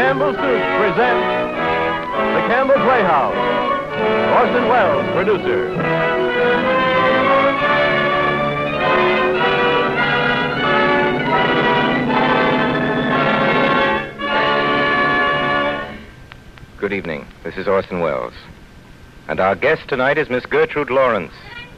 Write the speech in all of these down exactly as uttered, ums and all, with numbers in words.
Campbell Soup presents The Campbell Playhouse. Orson Welles, producer. Good evening. This is Orson Welles. And our guest tonight is Miss Gertrude Lawrence.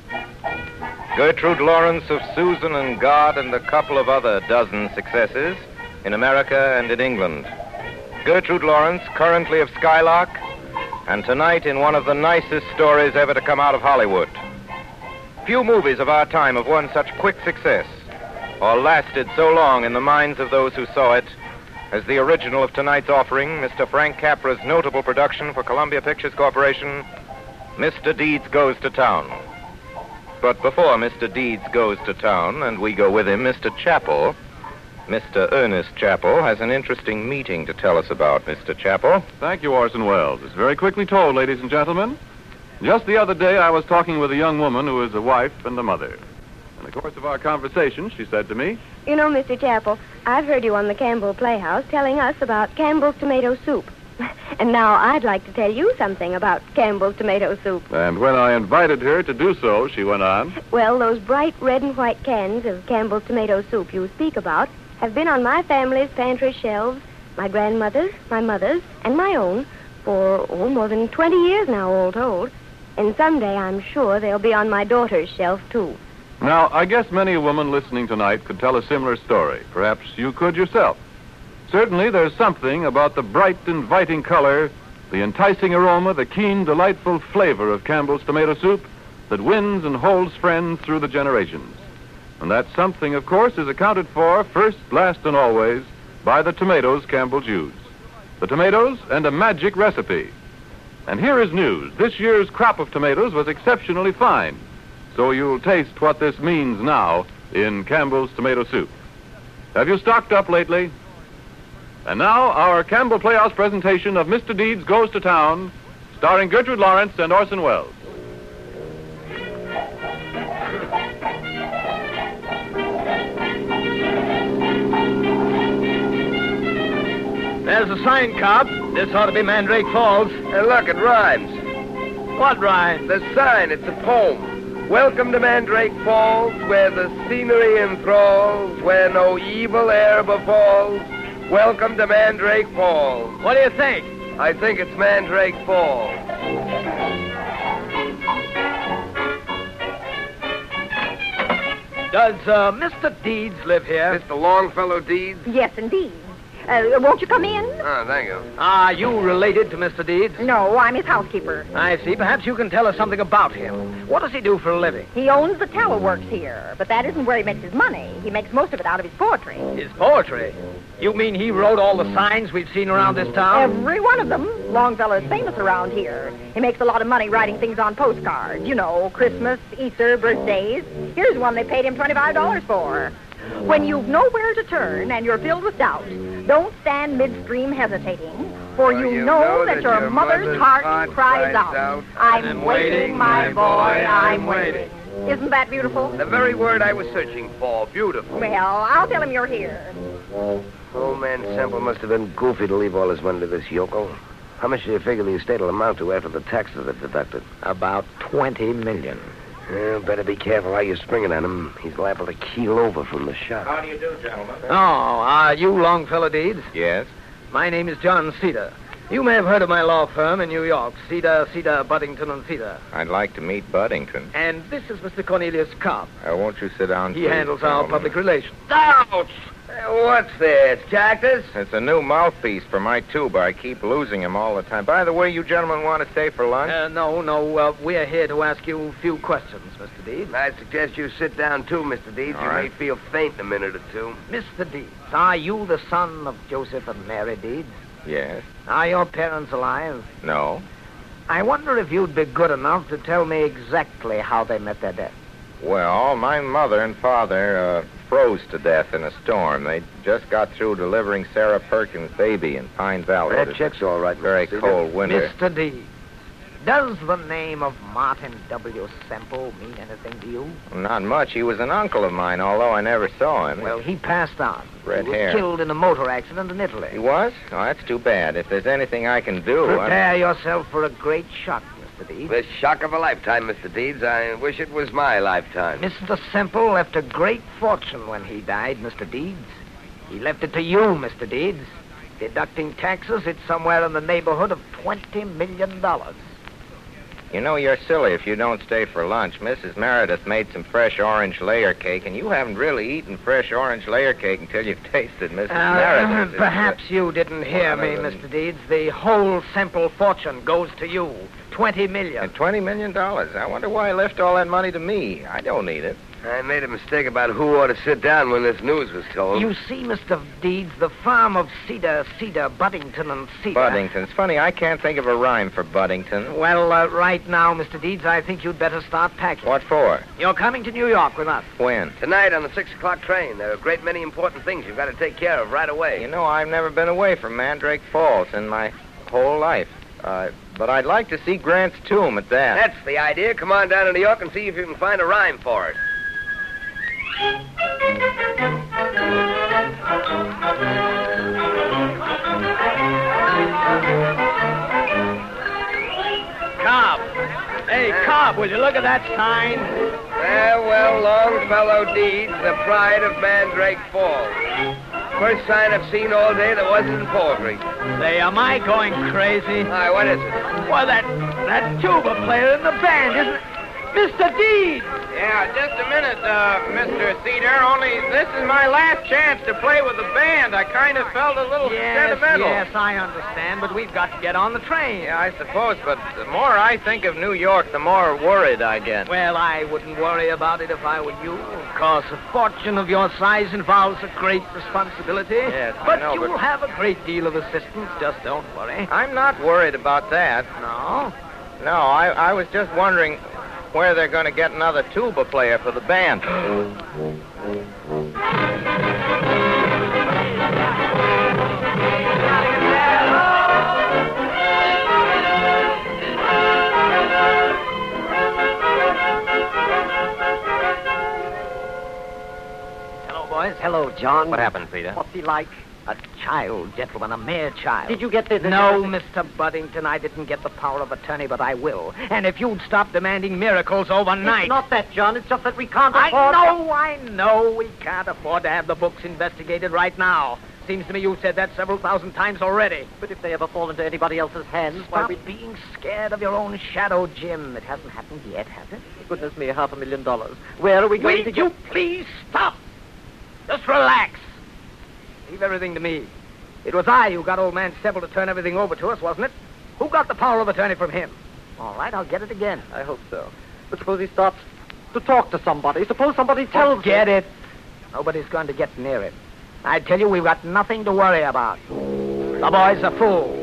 Gertrude Lawrence of Susan and God and a couple of other dozen successes in America and in England. Gertrude Lawrence, currently of Skylark, and tonight in one of the nicest stories ever to come out of Hollywood. Few movies of our time have won such quick success or lasted so long in the minds of those who saw it as the original of tonight's offering, Mister Frank Capra's notable production for Columbia Pictures Corporation, Mister Deeds Goes to Town. But before Mister Deeds goes to town, and we go with him, Mister Chappell, Mister Ernest Chappell, has an interesting meeting to tell us about. Mister Chappell? Thank you, Orson Welles. It's very quickly told, ladies and gentlemen. Just the other day, I was talking with a young woman who is a wife and a mother. In the course of our conversation, she said to me, "You know, Mister Chappell, I've heard you on the Campbell Playhouse telling us about Campbell's tomato soup. And now I'd like to tell you something about Campbell's tomato soup." And when I invited her to do so, she went on, "Well, those bright red and white cans of Campbell's tomato soup you speak about have been on my family's pantry shelves, my grandmother's, my mother's, and my own, for, oh, more than twenty years now, all told. And someday, I'm sure, they'll be on my daughter's shelf, too." Now, I guess many a woman listening tonight could tell a similar story. Perhaps you could yourself. Certainly, there's something about the bright, inviting color, the enticing aroma, the keen, delightful flavor of Campbell's tomato soup that wins and holds friends through the generations. And that something, of course, is accounted for first, last, and always by the tomatoes Campbell's use. The tomatoes and a magic recipe. And here is news. This year's crop of tomatoes was exceptionally fine. So you'll taste what this means now in Campbell's tomato soup. Have you stocked up lately? And now, our Campbell Playhouse presentation of Mister Deeds Goes to Town, starring Gertrude Lawrence and Orson Welles. There's a sign, Cop. This ought to be Mandrake Falls. Hey, look, it rhymes. What rhymes? The sign, it's a poem. Welcome to Mandrake Falls, where the scenery enthralls, where no evil air befalls. Welcome to Mandrake Falls. What do you think? I think it's Mandrake Falls. Does uh, Mister Deeds live here? Mister Longfellow Deeds? Yes, indeed. Uh, won't you come in? Oh, thank you. Are you related to Mister Deeds? No, I'm his housekeeper. I see. Perhaps you can tell us something about him. What does he do for a living? He owns the tallow works here, but that isn't where he makes his money. He makes most of it out of his poetry. His poetry? You mean he wrote all the signs we've seen around this town? Every one of them. Longfellow's famous around here. He makes a lot of money writing things on postcards. You know, Christmas, Easter, birthdays. Here's one they paid him twenty-five dollars for. When you've nowhere to turn and you're filled with doubt, don't stand midstream hesitating, for you, you know, know that, that your, your mother's, mother's heart, heart cries cries out, out, I'm, I'm waiting, waiting, my my boy, boy, I'm I'm waiting. Isn't that beautiful? The very word I was searching for. Beautiful. Well, I'll tell him you're here. Old man Semple must have been goofy to leave all his money to this yokel. How much do you figure the estate will amount to after the taxes are deducted? About twenty million. Yeah, better be careful how you spring it on him. He's liable to keel over from the shock. How do you do, gentlemen? Oh, are you Longfellow Deeds? Yes. My name is John Cedar. You may have heard of my law firm in New York, Cedar, Cedar, Buddington, and Cedar. I'd like to meet Buddington. And this is Mister Cornelius Cobb. Uh, won't you sit down, He please, handles our gentlemen? public relations. Ouch! What's this, Cactus? It's a new mouthpiece for my tuba. I keep losing him all the time. By the way, you gentlemen want to stay for lunch? Uh, no, no, uh, we're here to ask you a few questions, Mister Deeds. I suggest you sit down, too, Mister Deeds. All you right. may feel faint in a minute or two. Mister Deeds, are you the son of Joseph and Mary Deeds? Yes. Are your parents alive? No. I wonder if you'd be good enough to tell me exactly how they met their death. Well, my mother and father uh, froze to death in a storm. They just got through delivering Sarah Perkins' baby in Pine Valley. That checks all right, Very Mister cold winter. Mister Deeds, Does the name of Martin W. Semple mean anything to you? Not much. He was an uncle of mine, although I never saw him. Well, he passed on. Red he was hair. killed in a motor accident in Italy. He was? Oh, that's too bad. If there's anything I can do... Prepare I'm... yourself for a great shock, Mister Deeds. The shock of a lifetime, Mister Deeds. I wish it was my lifetime. Mister Semple left a great fortune when he died, Mister Deeds. He left it to you, Mister Deeds. Deducting taxes, it's somewhere in the neighborhood of twenty million dollars. You know, you're silly if you don't stay for lunch. Missus Meredith made some fresh orange layer cake, and you haven't really eaten fresh orange layer cake until you've tasted Missus Uh, Meredith. Perhaps you didn't hear me, Mister Deeds. The whole Semple fortune goes to you. Twenty million. And twenty million dollars. I wonder why he left all that money to me. I don't need it. I made a mistake about who ought to sit down when this news was told. You see, Mister Deeds, the farm of Cedar, Cedar, Buddington, and Cedar... Buddington. It's funny, I can't think of a rhyme for Buddington. Well, uh, right now, Mister Deeds, I think you'd better start packing. What for? You're coming to New York with us. When? Tonight on the six o'clock train. There are a great many important things you've got to take care of right away. You know, I've never been away from Mandrake Falls in my whole life. Uh, but I'd like to see Grant's tomb at that. That's the idea. Come on down to New York and see if you can find a rhyme for it. Cobb. Hey, Cobb, will you look at that sign? Well, well, Longfellow Deeds, the pride of Mandrake Falls. First sign I've seen all day that wasn't in poetry. Say, am I going crazy? Hi, what is it? Why, that, that tuba player in the band, isn't it? Mister Deeds! Yeah, just a minute, uh, Mister Cedar. Only this is my last chance to play with the band. I kind of felt a little Yes, sentimental. yes, I understand, but we've got to get on the train. Yeah, I suppose, but the more I think of New York, the more worried I get. Well, I wouldn't worry about it if I were you. Of course, a fortune of your size involves a great responsibility. Yes, I but know, you'll but- have a great deal of assistance. Just don't worry. I'm not worried about that. No? No, I, I was just wondering where they're going to get another tuba player for the band. Hello, boys. Hello, John. What happened, Peter? What's he like? A child, gentlemen, a mere child. Did you get the... the No, Mister Buddington, I didn't get the power of attorney, but I will. And if you'd stop demanding miracles overnight... It's not that, John. It's just that we can't I afford... know, I know. We can't afford to have the books investigated right now. Seems to me you've said that several thousand times already. But if they ever fall into anybody else's hands, why Stop we... being scared of your own shadow, Jim. It hasn't happened yet, has it? Goodness me, half a million dollars. Where are we going Will to you get... please stop? Just relax. Leave everything to me. It was I who got old man Semple to turn everything over to us, wasn't it? Who got the power of attorney from him? All right, I'll get it again. I hope so. But suppose he starts to talk to somebody. Suppose somebody tells Get him... it. Nobody's going to get near it. I tell you, we've got nothing to worry about. The boy's a fool.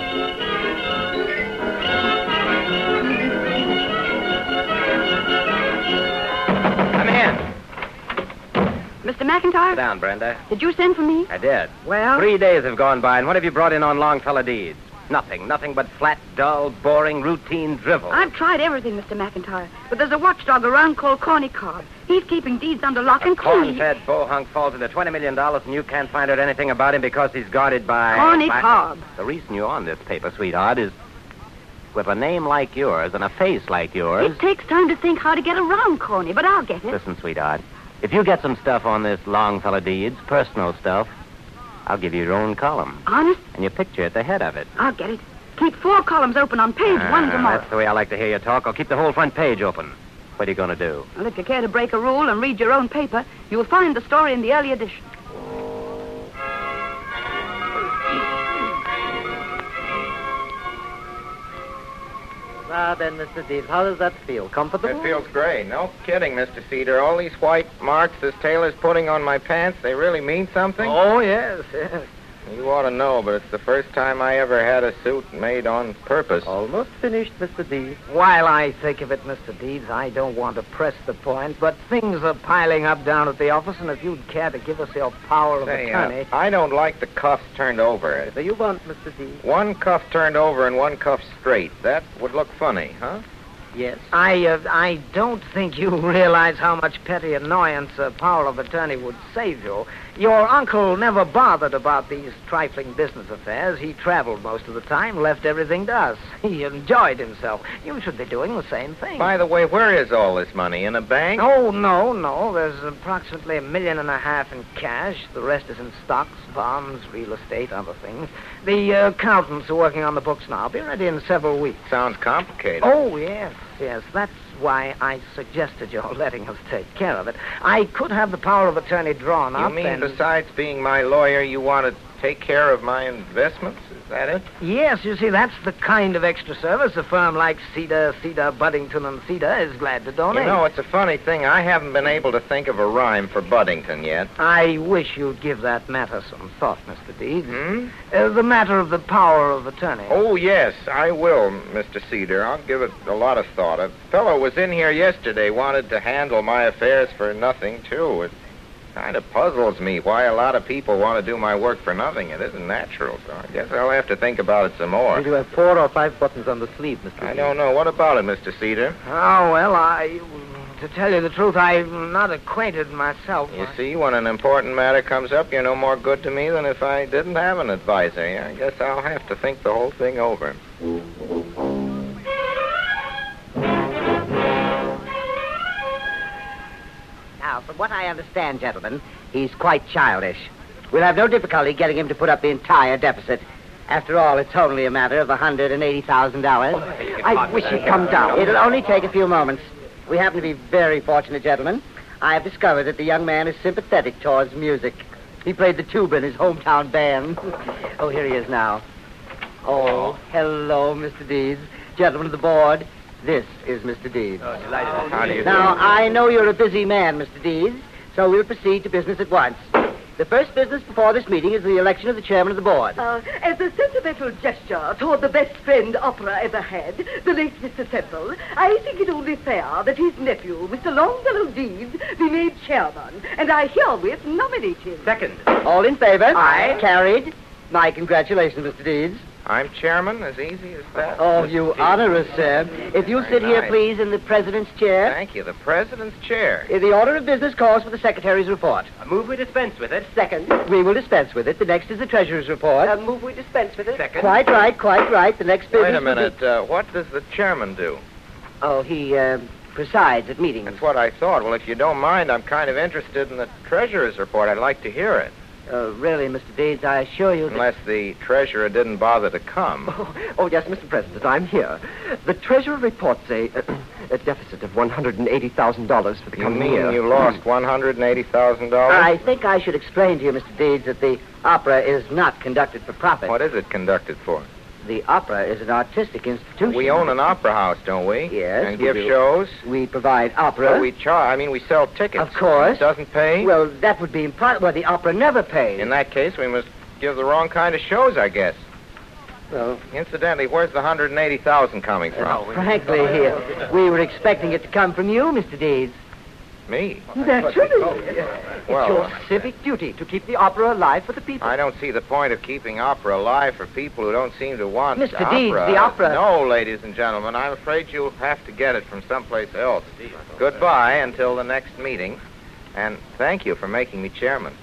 Come in. Mister McIntyre, Sit down, Brenda. did you send for me? I did. Well? Three days have gone by, and what have you brought in on Longfellow Deeds? Nothing. Nothing but flat, dull, boring, routine drivel. I've tried everything, Mister McIntyre, but there's a watchdog around called Corny Cobb. He's keeping deeds under lock A and key. corn-fed bohunk falls into twenty million dollars, and you can't find out anything about him because he's guarded by... Corny by- Cobb. The reason you're on this paper, sweetheart, is with a name like yours and a face like yours... It takes time to think how to get around Corny, but I'll get it. Listen, sweetheart, if you get some stuff on this Longfellow Deeds, personal stuff, I'll give you your own column. Honest? And your picture at the head of it. I'll get it. Keep four columns open on page one Ah, tomorrow. That's the way I like to hear you talk. I'll keep the whole front page open. What are you going to do? Well, if you care to break a rule and read your own paper, you'll find the story in the early edition. Ah, then, Mister Deeds, how does that feel? Comfortable? It feels great. No kidding, Mister Cedar. All these white marks this tailor's putting on my pants, they really mean something? Oh, yes, yes. You ought to know, but it's the first time I ever had a suit made on purpose. Almost finished, Mister Deeds. While I think of it, Mister Deeds, I don't want to press the point, but things are piling up down at the office, and if you'd care to give us your power of Say, uh, attorney... I don't like the cuffs turned over. Whatever you want, Mister Deeds. One cuff turned over and one cuff straight. That would look funny, huh? Yes. I uh, I don't think you realize how much petty annoyance a power of attorney would save you. Your uncle never bothered about these trifling business affairs. He traveled most of the time, left everything to us. He enjoyed himself. You should be doing the same thing. By the way, where is all this money? In a bank? Oh, no, no. There's approximately a million and a half in cash. The rest is in stocks, bonds, real estate, other things. The uh, accountants are working on the books now. Be ready in several weeks. Sounds complicated. Oh, yes, yes. That's why I suggested your letting us take care of it. I could have the power of attorney drawn You up mean and... besides being my lawyer, you want to take care of my investments? Is that it? Yes, you see, that's the kind of extra service a firm like Cedar, Cedar, Buddington, and Cedar is glad to donate. You know, it's a funny thing. I haven't been able to think of a rhyme for Buddington yet. I wish you'd give that matter some thought, Mister Deeds. Hmm? Uh, the matter of the power of attorney. Oh, yes, I will, Mister Cedar. I'll give it a lot of thought. A fellow was in here yesterday, wanted to handle my affairs for nothing, too. It kind of puzzles me why a lot of people want to do my work for nothing. It isn't natural, so I guess I'll have to think about it some more. You have four or five buttons on the sleeve, Mister I Deeds. don't know. What about it, Mister Cedar? Oh, well, I... To tell you the truth, I'm not acquainted myself. You see, when an important matter comes up, you're no more good to me than if I didn't have an advisor. I guess I'll have to think the whole thing over. Now, from what I understand, gentlemen, he's quite childish. We'll have no difficulty getting him to put up the entire deficit. After all, it's only a matter of one hundred eighty thousand dollars. I wish he'd come down. It'll only take a few moments. We happen to be very fortunate, gentlemen. I have discovered that the young man is sympathetic towards music. He played the tuba in his hometown band. Oh, here he is now. Oh, hello, Mister Deeds. Gentlemen of the board, this is Mister Deeds. Oh, delighted. How do you do? Now, I know you're a busy man, Mister Deeds, so we'll proceed to business at once. The first business before this meeting is the election of the chairman of the board. Uh, as a sentimental gesture toward the best friend opera ever had, the late Mister Temple, I think it only fair that his nephew, Mister Longfellow Deeds, be made chairman, and I herewith nominate him. Second. All in favor? Aye. Carried. My congratulations, Mister Deeds. I'm chairman, as easy as that. Oh, you honor us, sir. If you Very sit here, nice. please, in the president's chair. Thank you. The president's chair. Uh, The order of business calls for the secretary's report. I move we dispense with it. Second. We will dispense with it. The next is the treasurer's report. Uh, move we dispense with it. Second. Quite right, quite right. The next business... Wait a will be- minute. Uh, what does the chairman do? Oh, he, uh, presides at meetings. That's what I thought. Well, if you don't mind, I'm kind of interested in the treasurer's report. I'd like to hear it. Uh, really, Mister Deeds, I assure you that... Unless the treasurer didn't bother to come. Oh, oh, yes, Mister President, I'm here. The treasurer reports a, a deficit of one hundred eighty thousand dollars for the You coming mean year. you lost one hundred eighty thousand dollars? I think I should explain to you, Mister Deeds, that the opera is not conducted for profit. What is it conducted for? The opera is an artistic institution. We own an opera house, don't we? Yes, And we give do. shows? We provide opera. But we charge. I mean, we sell tickets. Of course. It doesn't pay? Well, that would be impossible. Well, the opera never pays. In that case, we must give the wrong kind of shows, I guess. Well, Incidentally, where's the one hundred eighty thousand coming from? uh, frankly, here, we were expecting it to come from you, Mister Deeds. Me? Naturally. It's Well, your civic duty to keep the opera alive for the people. I don't see the point of keeping opera alive for people who don't seem to want Mister opera. Deeds, the opera- No, ladies and gentlemen, I'm afraid you'll have to get it from someplace else. Goodbye until the next meeting, and thank you for making me chairman.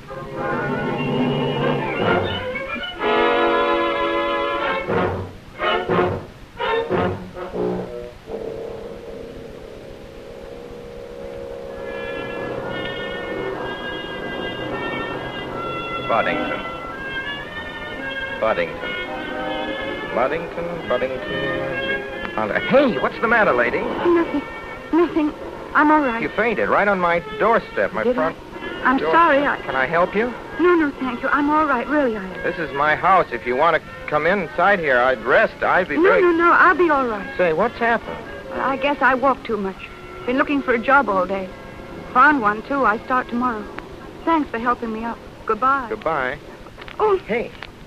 Buddington. Buddington. Buddington, Buddington. Uh, Hey, what's the matter, lady? Nothing. Nothing. I'm all right. You fainted right on my doorstep, my Did front. I'm door- sorry. I... Can I help you? No, no, thank you. I'm all right. Really, I am. This is my house. If you want to come inside here, I'd rest. I'd be No, very... no, no. I'll be all right. Say, what's happened? Well, I guess I walk too much. Been looking for a job all day. Found one, too. I start tomorrow. Thanks for helping me up. Goodbye. Goodbye. Oh, Hey,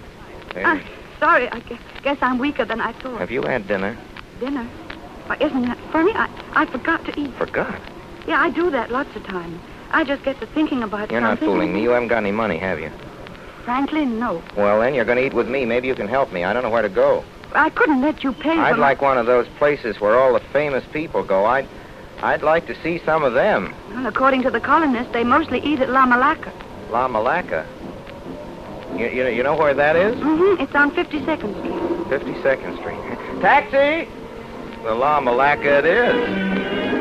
Hey. I'm sorry. I guess, guess I'm weaker than I thought. Have you had dinner? Dinner? Why, isn't that funny? I, I forgot to eat. Forgot? Yeah, I do that lots of times. I just get to thinking about You're not something. fooling me. You haven't got any money, have you? Frankly, no. Well, then you're going to eat with me. Maybe you can help me. I don't know where to go. I couldn't let you pay I'd for like my... one of those places where all the famous people go. I'd, I'd like to see some of them. Well, according to the colonists, they mostly eat at La Malaca. La Malaca. You, you, you know where that is? Mm-hmm. It's on fifty-second Street. fifty-second Street. Taxi! The La Malaca it is.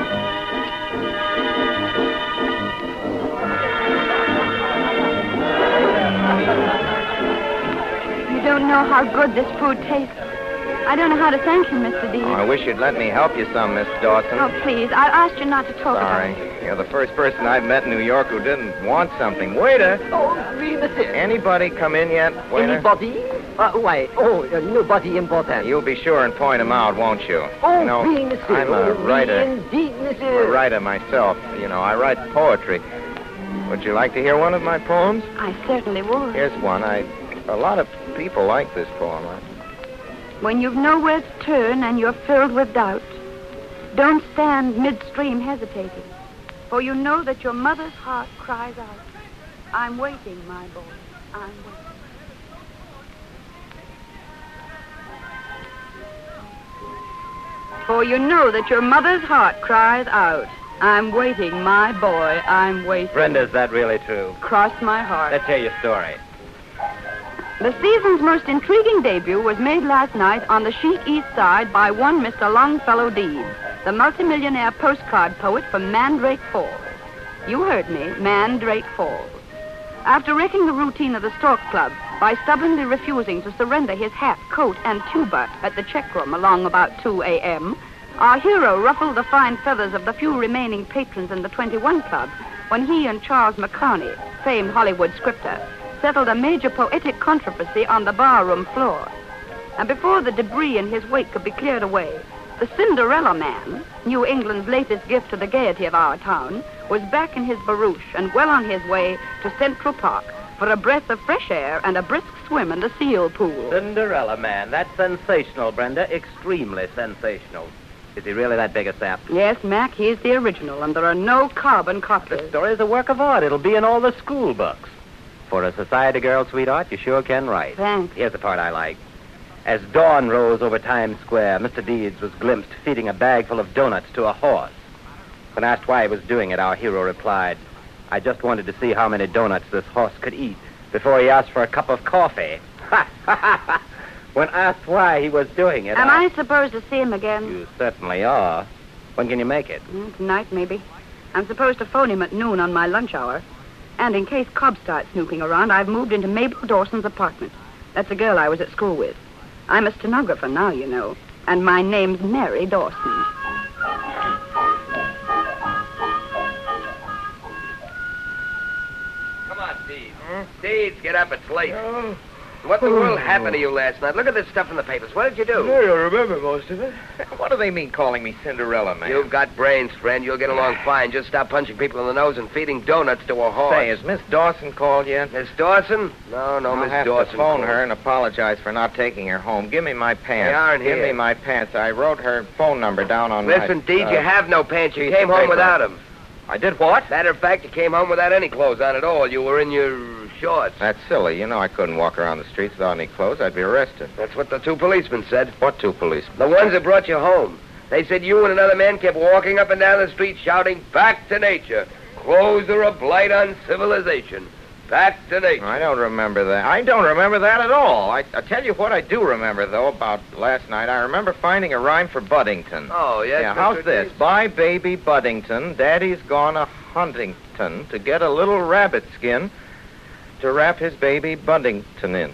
You don't know how good this food tastes. I don't know how to thank you, Mister Dean. Oh, I wish you'd let me help you some, Miss Dawson. Oh, please. I asked you not to talk Sorry. about it. You're the first person I've met in New York who didn't want something. Waiter! Oh, oui, monsieur. Anybody come in yet, waiter? Anybody? Uh, why? Oh, uh, nobody important. You'll be sure and point him out, won't you? Oh, you know, oui, monsieur. I'm a Oh, oui, writer. indeed, I'm monsieur. a writer myself. You know, I write poetry. Would you like to hear one of my poems? I certainly would. Here's one. I, a lot of people like this poem. I, When you've nowhere to turn and you're filled with doubt, don't stand midstream hesitating, for you know that your mother's heart cries out, I'm waiting, my boy, I'm waiting. For you know that your mother's heart cries out, I'm waiting, my boy, I'm waiting. Brenda, is that really true? Cross my heart. Let's hear your story. The season's most intriguing debut was made last night on the chic east side by one Mister Longfellow Deeds, the multimillionaire postcard poet from Mandrake Falls. You heard me, Mandrake Falls. After wrecking the routine of the Stork Club by stubbornly refusing to surrender his hat, coat, and tuba at the check room along about two a.m., our hero ruffled the fine feathers of the few remaining patrons in the twenty-one Club when he and Charles McCarney, famed Hollywood scripter, settled a major poetic controversy on the barroom floor. And before the debris in his wake could be cleared away, the Cinderella Man, New England's latest gift to the gaiety of our town, was back in his barouche and well on his way to Central Park for a breath of fresh air and a brisk swim in the seal pool. Cinderella Man. That's sensational, Brenda. Extremely sensational. Is he really that big a sap? Yes, Mac, he's the original, and there are no carbon copies. The story's a work of art. It'll be in all the school books. For a society girl, sweetheart, you sure can write. Thanks. Here's the part I like. As dawn rose over Times Square, Mister Deeds was glimpsed feeding a bag full of donuts to a horse. When asked why he was doing it, our hero replied, I just wanted to see how many donuts this horse could eat before he asked for a cup of coffee. When asked why he was doing it... Am I... I supposed to see him again? You certainly are. When can you make it? Mm, tonight, maybe. I'm supposed to phone him at noon on my lunch hour. And in case Cobb starts snooping around, I've moved into Mabel Dawson's apartment. That's the girl I was at school with. I'm a stenographer now, you know. And my name's Mary Dawson. Come on, Deeds. Hmm? Deeds, get up. It's late. Oh. What in the world happened to you last night? Look at this stuff in the papers. What did you do? I don't remember most of it. What do they mean calling me Cinderella Man? You've got brains, friend. You'll get along fine. Just stop punching people in the nose and feeding donuts to a horse. Say, has Miss Dawson called yet? Miss Dawson? No, no, I'll Miss have Dawson. to phone called. her and apologize for not taking her home. Give me my pants. They aren't Give here. me my pants. I wrote her phone number down on Listen, my... Deeds, uh, you have no pants. You piece came of home paper. without them. I did what? Matter of fact, you came home without any clothes on at all. You were in your shorts. That's silly. You know I couldn't walk around the streets without any clothes. I'd be arrested. That's what the two policemen said. What two policemen? The ones that brought you home. They said you and another man kept walking up and down the street shouting, back to nature. Clothes are a blight on civilization. Back to nature. I don't remember that. I don't remember that at all. I, I tell you what I do remember, though, about last night. I remember finding a rhyme for Buddington. Oh, yes? Yeah, Mister how's this? Deeds? Bye, baby Buddington. Daddy's gone a Huntington to get a little rabbit skin to wrap his baby Buddington in.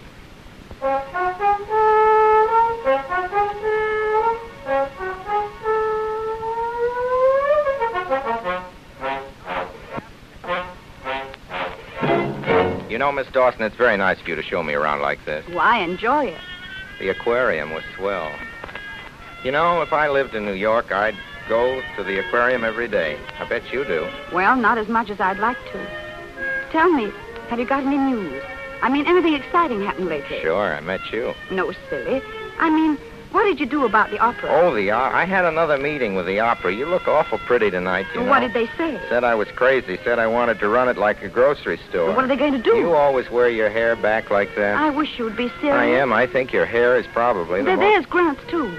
You know, Miss Dawson, it's very nice of you to show me around like this. Why, enjoy it. The aquarium was swell. You know, if I lived in New York, I'd go to the aquarium every day. I bet you do. Well, not as much as I'd like to. Tell me, have you got any news? I mean, anything exciting happened lately? Sure, I met you. No, silly. I mean, what did you do about the opera? Oh, the uh, I had another meeting with the opera. You look awful pretty tonight, you know. What did they say? Said I was crazy. Said I wanted to run it like a grocery store. What are they going to do? You always wear your hair back like that. I wish you would be serious. I am. I think your hair is probably the There, most... There's Grant's, too.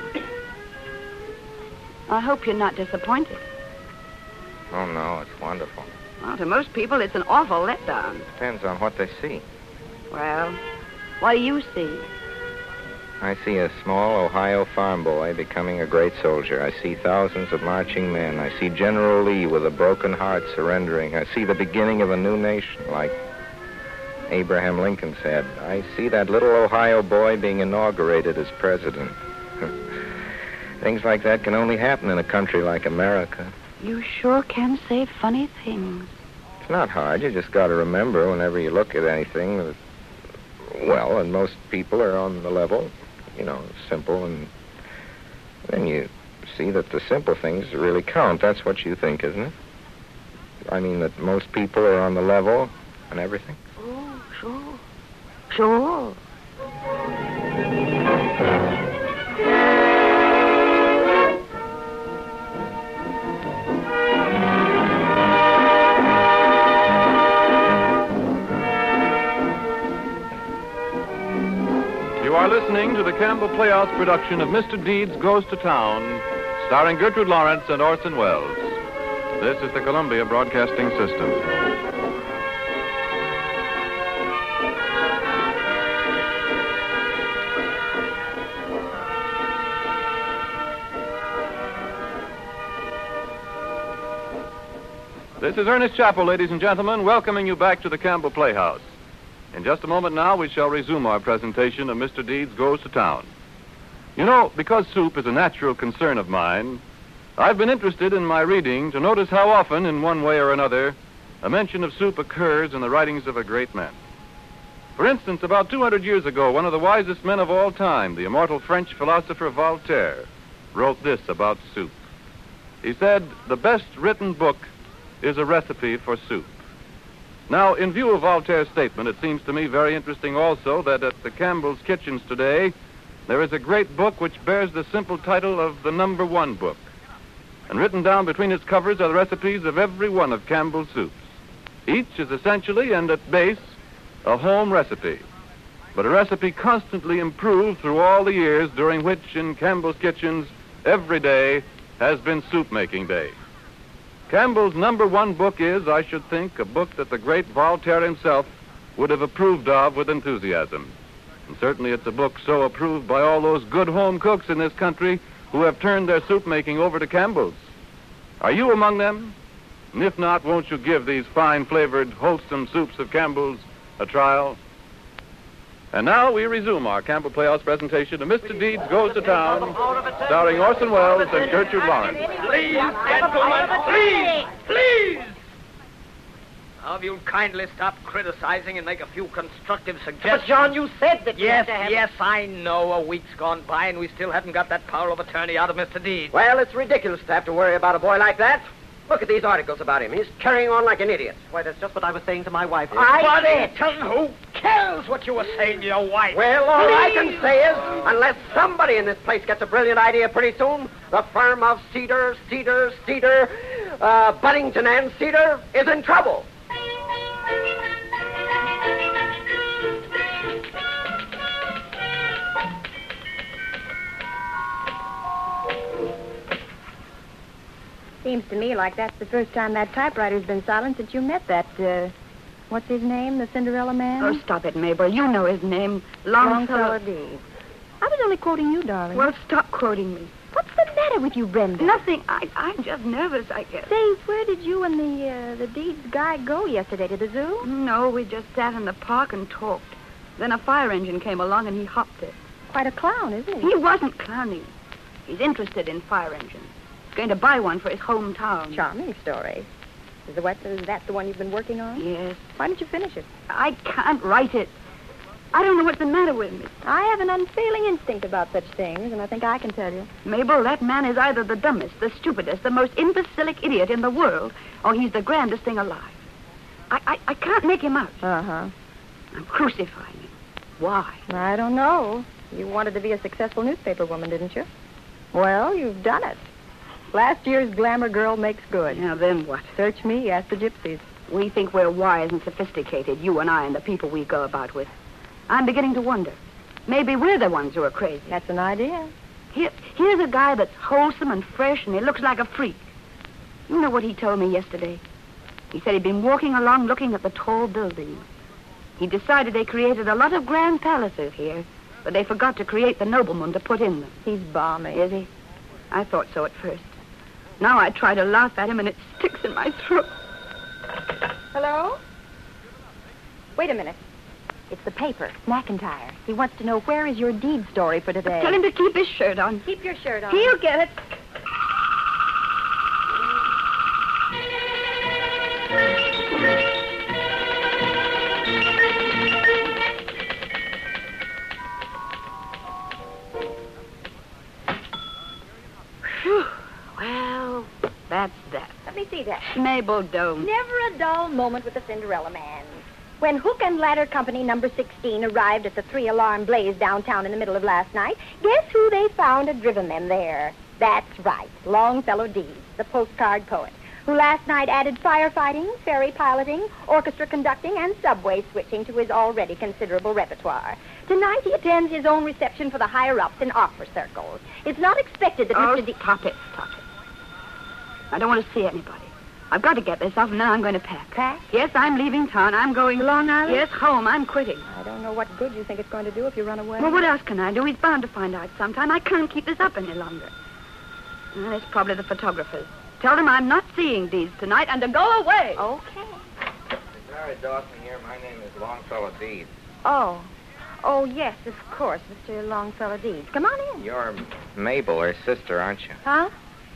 I hope you're not disappointed. Oh, no, it's wonderful. Well, to most people, it's an awful letdown. Depends on what they see. Well, what do you see? I see a small Ohio farm boy becoming a great soldier. I see thousands of marching men. I see General Lee with a broken heart surrendering. I see the beginning of a new nation, like Abraham Lincoln said. I see that little Ohio boy being inaugurated as president. Things like that can only happen in a country like America. You sure can say funny things. It's not hard. You just got to remember whenever you look at anything that, well, and most people are on the level, you know, simple, and then you see that the simple things really count. That's what you think, isn't it? I mean that most people are on the level and everything. Oh, sure. Sure. You are listening to the Campbell Playhouse production of Mister Deeds Goes to Town, starring Gertrude Lawrence and Orson Welles. This is the Columbia Broadcasting System. This is Ernest Chappell, ladies and gentlemen, welcoming you back to the Campbell Playhouse. In just a moment now, we shall resume our presentation of Mister Deeds Goes to Town. You know, because soup is a natural concern of mine, I've been interested in my reading to notice how often, in one way or another, a mention of soup occurs in the writings of a great man. For instance, about two hundred years ago, one of the wisest men of all time, the immortal French philosopher Voltaire, wrote this about soup. He said, "The best written book is a recipe for soup." Now, in view of Voltaire's statement, it seems to me very interesting also that at the Campbell's kitchens today, there is a great book which bears the simple title of the Number One Book. And written down between its covers are the recipes of every one of Campbell's soups. Each is essentially and at base a home recipe, but a recipe constantly improved through all the years during which in Campbell's kitchens every day has been soup-making day. Campbell's Number One Book is, I should think, a book that the great Voltaire himself would have approved of with enthusiasm. And certainly it's a book so approved by all those good home cooks in this country who have turned their soup-making over to Campbell's. Are you among them? And if not, won't you give these fine-flavored, wholesome soups of Campbell's a trial? And now we resume our Campbell Playhouse presentation of Mister Deeds Goes to Town, starring Orson Welles and Gertrude Lawrence. Please, gentlemen, please, please! Now, if you'll kindly stop criticizing and make a few constructive suggestions. But, John, you said that... Yes, Mister Ham- yes, I know. A week's gone by and we still haven't got that power of attorney out of Mister Deeds. Well, it's ridiculous to have to worry about a boy like that. Look at these articles about him. He's carrying on like an idiot. Why, that's just what I was saying to my wife. I said... Tell who cares what you were saying to your wife? Well, all I can say is, unless somebody in this place gets a brilliant idea pretty soon, the firm of Cedar, Cedar, Cedar, uh, Buddington and Cedar is in trouble. Seems to me like that's the first time that typewriter's been silent since you met that, uh, what's his name, the Cinderella man? Oh, stop it, Mabel. You know his name. Longfellow. Longfellow Deeds. I was only quoting you, darling. Well, stop quoting me. What's the matter with you, Brenda? Nothing. I, I'm just nervous, I guess. Say, where did you and the, uh, the Deeds guy go yesterday? To the zoo? No, we just sat in the park and talked. Then a fire engine came along and he hopped it. Quite a clown, isn't he? He wasn't clowning. He's interested in fire engines. He's going to buy one for his hometown. Charming story. Is, the, what, is that the one you've been working on? Yes. Why don't you finish it? I can't write it. I don't know what's the matter with me. I have an unfailing instinct about such things, and I think I can tell you. Mabel, that man is either the dumbest, the stupidest, the most imbecilic idiot in the world, or he's the grandest thing alive. I, I, I can't make him out. Uh-huh. I'm crucifying him. Why? I don't know. You wanted to be a successful newspaper woman, didn't you? Well, you've done it. Last year's glamour girl makes good. Now, then what? Search me, ask the gypsies. We think we're wise and sophisticated, you and I and the people we go about with. I'm beginning to wonder. Maybe we're the ones who are crazy. That's an idea. Here, here's a guy that's wholesome and fresh, and he looks like a freak. You know what he told me yesterday? He said he'd been walking along looking at the tall buildings. He decided they created a lot of grand palaces here, but they forgot to create the nobleman to put in them. He's balmy. Is he? I thought so at first. Now I try to laugh at him, and it sticks in my throat. Hello? Wait a minute. It's the paper, McIntyre. He wants to know where is your deed story for today. Tell him to keep his shirt on. Keep your shirt on. He'll get it. Whew. Well, that's that. Let me see that. Mabel Doan. Never a dull moment with the Cinderella Man. When Hook and Ladder Company number sixteen arrived at the three-alarm blaze downtown in the middle of last night, guess who they found had driven them there? That's right, Longfellow Deeds, the postcard poet, who last night added firefighting, ferry piloting, orchestra conducting, and subway switching to his already considerable repertoire. Tonight he attends his own reception for the higher-ups in opera circles. It's not expected that Oh, Mister D... stop it, stop it. I don't want to see anybody. I've got to get this off, and then I'm going to pack. Pack? Yes, I'm leaving town. I'm going... Long Island? Yes, home. I'm quitting. I don't know what good you think it's going to do if you run away. Well, what else can I do? He's bound to find out sometime. I can't keep this up any longer. Well, it's probably the photographers. Tell them I'm not seeing Deeds tonight and to go away. Okay. Mary Dawson here. My name is Longfellow Deeds. Oh. Oh, yes, of course, Mister Longfellow Deeds. Come on in. You're Mabel, her sister, aren't you? Huh?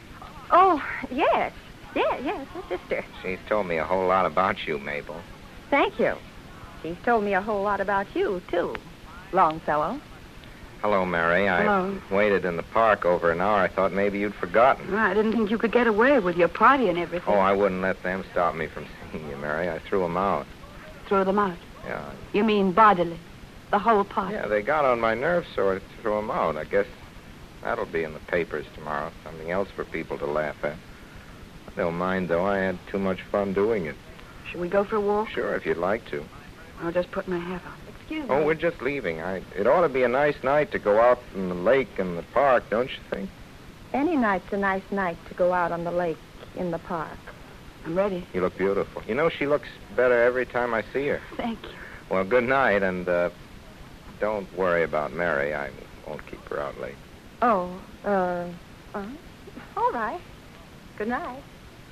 Oh, yes. Yeah, yes, my sister. She's told me a whole lot about you, Mabel. Thank you. She's told me a whole lot about you, too, Longfellow. Hello, Mary. I Hello. waited in the park over an hour. I thought maybe you'd forgotten. Well, I didn't think you could get away with your party and everything. Oh, I wouldn't let them stop me from seeing you, Mary. I threw them out. Throw them out. Yeah. You mean bodily? The whole party? Yeah, they got on my nerves, so I threw them out. I guess that'll be in the papers tomorrow. Something else for people to laugh at. I don't mind, though. I had too much fun doing it. Should we go for a walk? Sure, if you'd like to. I'll just put my hat on. Excuse me. Oh, we're just leaving. I, it ought to be a nice night to go out in the lake and the park, don't you think? Any night's a nice night to go out on the lake in the park. I'm ready. You look beautiful. You know, she looks better every time I see her. Thank you. Well, good night, and uh, don't worry about Mary. I won't keep her out late. Oh, uh, uh, all right. Good night.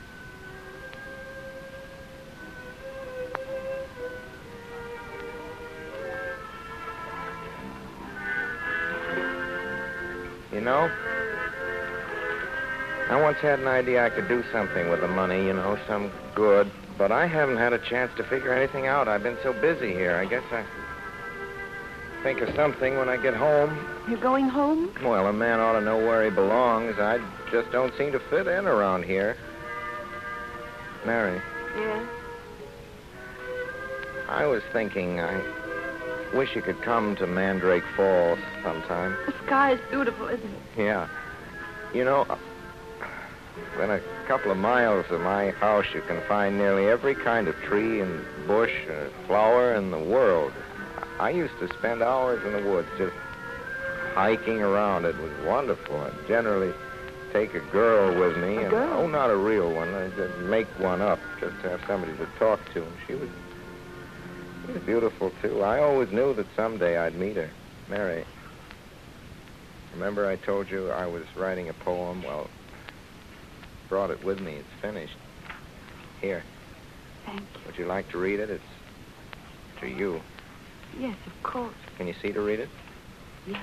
You know, I once had an idea I could do something with the money, you know, some good, but I haven't had a chance to figure anything out. I've been so busy here. I guess I think of something when I get home. You're going home? Well, a man ought to know where he belongs. I just don't seem to fit in around here. Mary, Yes. I was thinking I wish you could come to Mandrake Falls sometime. The sky is beautiful, isn't it? Yeah. You know, within a couple of miles of my house, you can find nearly every kind of tree and bush and flower in the world. I used to spend hours in the woods just hiking around. It was wonderful. I'd generally take a girl with me. A and, girl? Oh, not a real one. I'd just make one up just to have somebody to talk to. And she was, she was beautiful, too. I always knew that someday I'd meet her. Mary, remember I told you I was writing a poem? Well, brought it with me. It's finished. Here. Thank you. Would you like to read it? It's to you. Yes, of course. Can you see to read it? Yeah.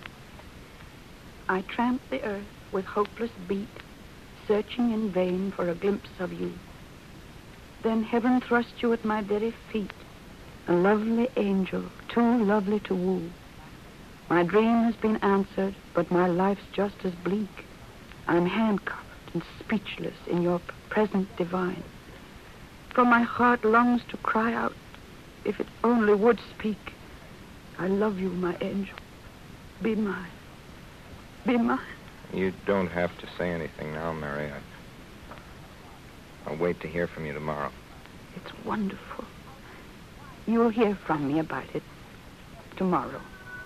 I tramp the earth with hopeless beat, searching in vain for a glimpse of you. Then heaven thrust you at my very feet, a lovely angel, too lovely to woo. My dream has been answered, but my life's just as bleak. I'm handcuffed and speechless in your presence divine. For my heart longs to cry out, If it only would speak. I love you, my angel. Be mine. Be mine. You don't have to say anything now, Mary. I... I'll wait to hear from you tomorrow. It's wonderful. You'll hear from me about it tomorrow.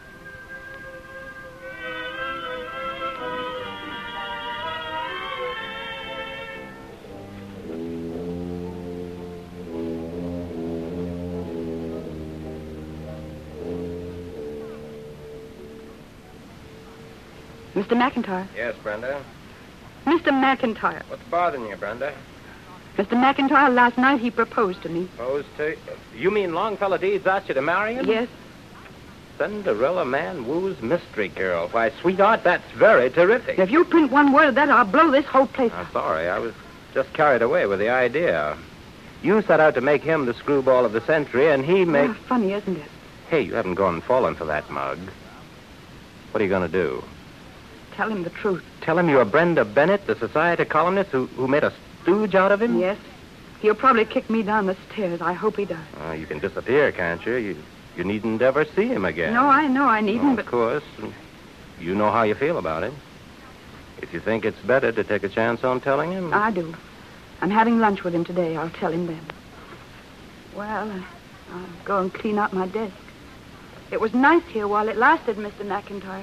Mister McIntyre. Yes, Brenda? Mister McIntyre. What's bothering you, Brenda? Mister McIntyre, last night he proposed to me. Proposed to... You mean Longfellow Deeds asked you to marry him? Yes. Cinderella man woos mystery girl. Why, sweetheart, that's very terrific. If you print one word of that, I'll blow this whole place up. I'm sorry. I was just carried away with the idea. You set out to make him the screwball of the century, and he made... Ah, funny, isn't it? Hey, you haven't gone and fallen for that mug. What are you going to do? Tell him the truth. Tell him you're Brenda Bennett, the society columnist who, who made a stooge out of him? Yes. He'll probably kick me down the stairs. I hope he does. Uh, you can disappear, can't you? You you needn't ever see him again. No, I know I needn't, oh, but... Of course. You know how you feel about it. If you think it's better to take a chance on telling him... I do. I'm having lunch with him today. I'll tell him then. Well, uh, I'll go and clean out my desk. It was nice here while it lasted, Mister McIntyre.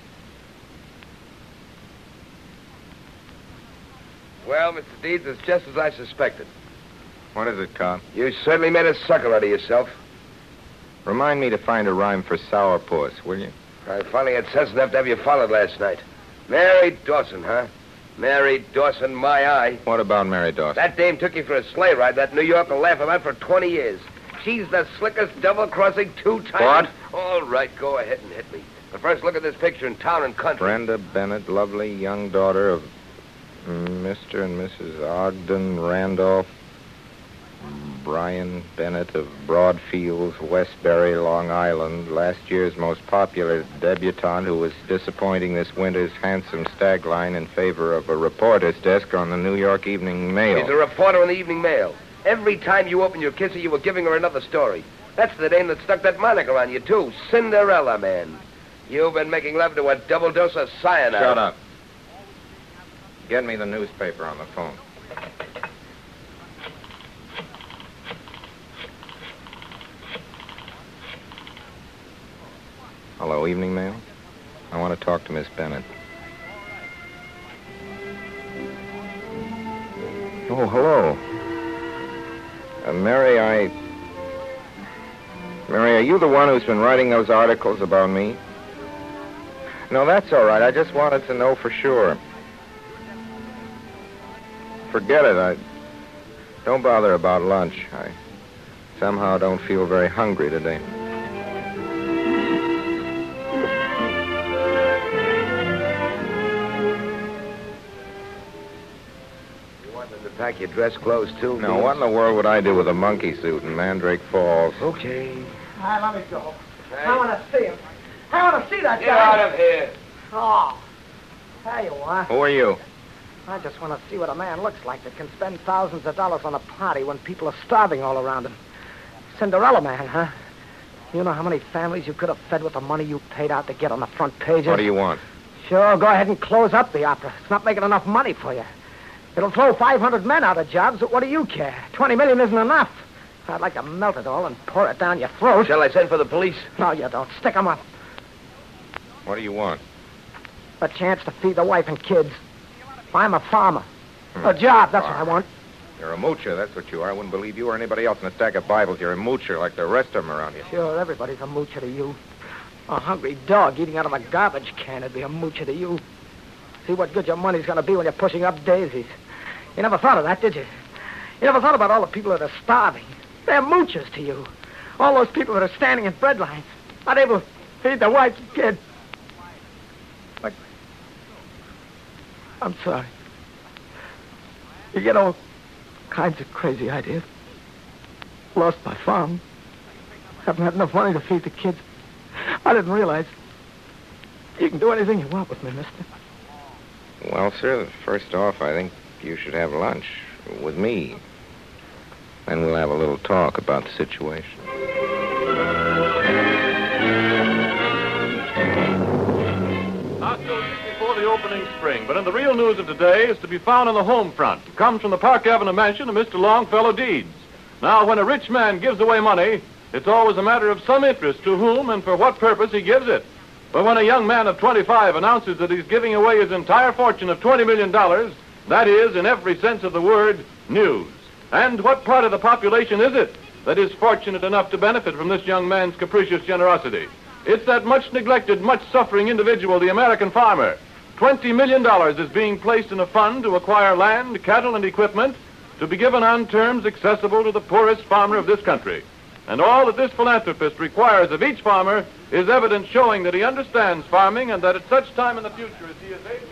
Well, Mister Deeds, it's just as I suspected. What is it, Con? You certainly made a sucker out of yourself. Remind me to find a rhyme for sourpuss, will you? I finally had sense enough to have you followed last night. Mary Dawson, huh? Mary Dawson, my eye. What about Mary Dawson? That dame took you for a sleigh ride that New York will laugh about for twenty years. She's the slickest double-crossing two-time... What? All right, go ahead and hit me. But first, look at this picture in town and country. Brenda Bennett, lovely young daughter of Mister and Missus Ogden Randolph Brian Bennett of Broadfields, Westbury, Long Island, last year's most popular debutante who was disappointing this winter's handsome stag line in favor of a reporter's desk on the New York Evening Mail. She's a reporter in the Evening Mail. Every time you opened your kisser, you were giving her another story. That's the dame that stuck that moniker on you, too. Cinderella Man. You've been making love to a double dose of cyanide. Shut up. Get me the newspaper on the phone. Hello, Evening Mail? I want to talk to Miss Bennett. Oh, hello. Uh, Mary, I... Mary, are you the one who's been writing those articles about me? No, that's all right. I just wanted to know for sure. Forget it. I... Don't bother about lunch. I somehow don't feel very hungry today. Pack your dress clothes, too? No, what in the world would I do with a monkey suit in Mandrake Falls? Okay. All right, let me go. Hey. I want to see him. I want to see that Get guy. out of here. Oh, there you are. Who are you? I just want to see what a man looks like that can spend thousands of dollars on a party when people are starving all around him. Cinderella Man, huh? You know how many families you could have fed with the money you paid out to get on the front pages? What do you want? Sure, go ahead and close up the opera. It's not making enough money for you. It'll throw five hundred men out of jobs, but what do you care? twenty million isn't enough. I'd like to melt it all and pour it down your throat. Shall I send for the police? No, you don't. Stick 'em up. What do you want? A chance to feed the wife and kids. I'm a farmer. Hmm. A job, that's what I want. You're a moocher, that's what you are. I wouldn't believe you or anybody else in a stack of Bibles. You're a moocher like the rest of them around here. Sure, everybody's a moocher to you. A hungry dog eating out of a garbage can would be a moocher to you. See what good your money's going to be when you're pushing up daisies. You never thought of that, did you? You never thought about all the people that are starving. They're moochers to you. All those people that are standing in bread lines, not able to feed their wives and kids. Like, I'm sorry. You get all kinds of crazy ideas. Lost my farm. Haven't had enough money to feed the kids. I didn't realize you can do anything you want with me, mister. Well, sir, first off, I think you should have lunch with me. Then we'll have a little talk about the situation. opening spring, but in the real news of today is to be found on the home front. It comes from the Park Avenue mansion of Mister Longfellow Deeds. Now, when a rich man gives away money, it's always a matter of some interest to whom and for what purpose he gives it. But when a young man of twenty-five announces that he's giving away his entire fortune of twenty million dollars, that is, in every sense of the word, news. And what part of the population is it that is fortunate enough to benefit from this young man's capricious generosity? It's that much neglected, much suffering individual, the American farmer. twenty million dollars is being placed in a fund to acquire land, cattle, and equipment to be given on terms accessible to the poorest farmer of this country. And all that this philanthropist requires of each farmer is evidence showing that he understands farming and that at such time in the future as he is able...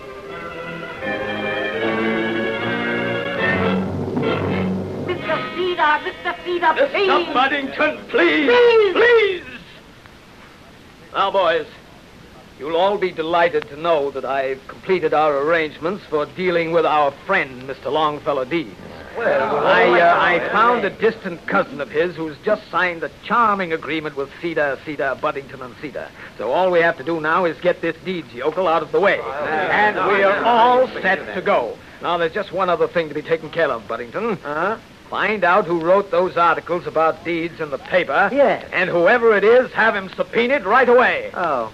Mister Cedar, Mister Cedar, please. Mister Buddington, please. Please. Please. Now, boys, you'll all be delighted to know that I've completed our arrangements for dealing with our friend, Mister Longfellow Deeds. Well, I, uh, I found a distant cousin of his who's just signed a charming agreement with Cedar, Cedar, Buddington, and Cedar. So all we have to do now is get this Deeds yokel out of the way. And we're all set to go. Now, there's just one other thing to be taken care of, Buddington. Huh? Find out who wrote those articles about Deeds in the paper. Yes. And whoever it is, have him subpoenaed right away. Oh.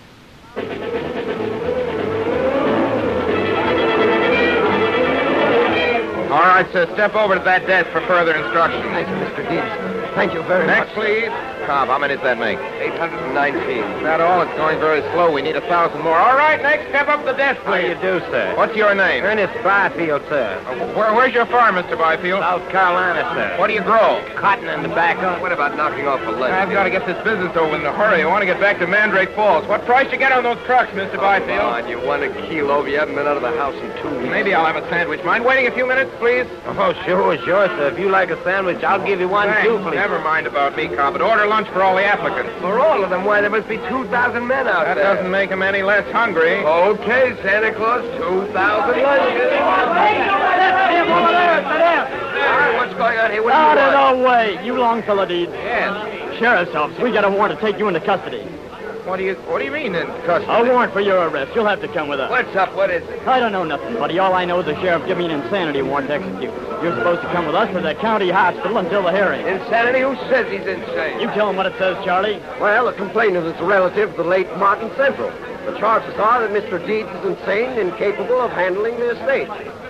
All right, sir, step over to that desk for further instructions. Thank you, Mister Deeds. Thank you very Next, much. please. Cobb, how many does that make? eight hundred nineteen. Is that all? It's going very slow. We need a thousand more. All right, next, step up the desk, How please. you do, sir? What's your name? Ernest Byfield, sir. Uh, where, where's your farm, Mister Byfield? South Carolina, sir. What do you grow? Cotton in the back of What about knocking off a leg? I've got to get this business over in a hurry. I want to get back to Mandrake Falls. What price you get on those trucks, Mister Come Byfield? on, you want a kilo. You haven't been out of the house in two weeks. Maybe I'll have a sandwich. Mind waiting a few minutes, please? Oh, sure, sure, sir. If you like a sandwich, I'll give you one, Thanks. too, please. Never mind about me, Cobb, but order lunch for all the applicants. For all of them, why, there must be two thousand men out That there. doesn't make them any less hungry. Okay, Santa Claus, two thousand lunches. Him over there, to them. Hey, what's going on here? What do Out you of want? the way, you Longfellow Deeds. Yes. Sheriff's office, we got a warrant to take you into custody. What do you What do you mean in custody? A warrant for your arrest. You'll have to come with us. What's up? What is it? I don't know nothing, buddy. All I know is the sheriff gave me an insanity warrant to execute. You're supposed to come with us to the county hospital until the hearing. Insanity? Who says he's insane? You tell him what it says, Charlie. Well, the complainant is a relative of the late Martin Central. The charges are that Mister Deeds is insane and incapable of handling the estate.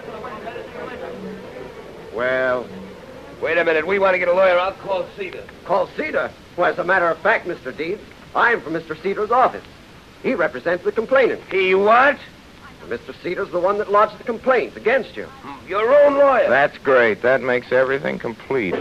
Well, wait a minute. We want to get a lawyer. I'll call Cedar. Call Cedar. Well, as a matter of fact, Mister Deeds, I am from Mister Cedar's office. He represents the complainant. He what? Mister Cedar's the one that lodged the complaint against you. Your own lawyer. That's great. That makes everything complete.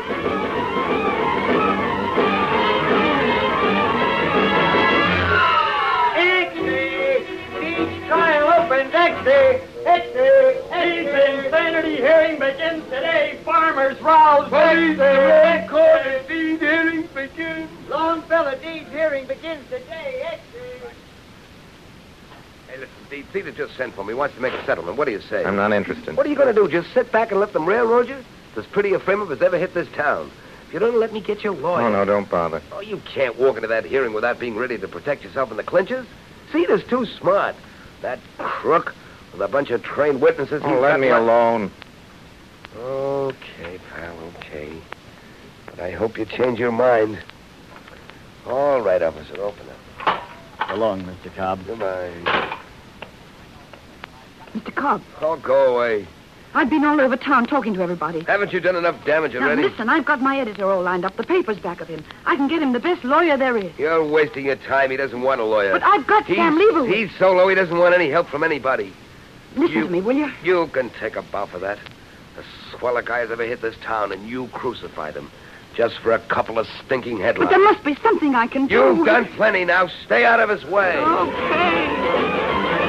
Deeds insanity hearing begins today. Farmers roused. Police, the court, the deed hearing begins. Longfellow Deeds hearing begins today. Hey, listen, Deed, Cedar just sent for me. He wants to make a settlement. What do you say? I'm not interested. What are you going to do? Just sit back and let them railroad you? It's as pretty a frame up as ever hit this town. If you don't let me get your lawyer... Oh, no, don't bother. Oh, you can't walk into that hearing without being ready to protect yourself in the clinches. Cedar's too smart. That crook with a bunch of trained witnesses... Oh, he's let got me like- alone. Okay, pal, okay. But I hope you change your mind. All right, officer, open up. So long, Mister Cobb. Goodbye. Mister Cobb, Oh, go away. I've been all over town talking to everybody. Haven't you done enough damage Now, already? listen, I've got my editor all lined up. The paper's back of him. I can get him the best lawyer there is. You're wasting your time. He doesn't want a lawyer. But I've got he's, Sam Leibowitz. He's so low he doesn't want any help from anybody. Listen you- to me, will you? You can take a bow for that. The swellest guy has ever hit this town, and you crucified him. Just for a couple of stinking But headlines. there must be something I can do. You've done plenty now. Stay out of his way. Okay.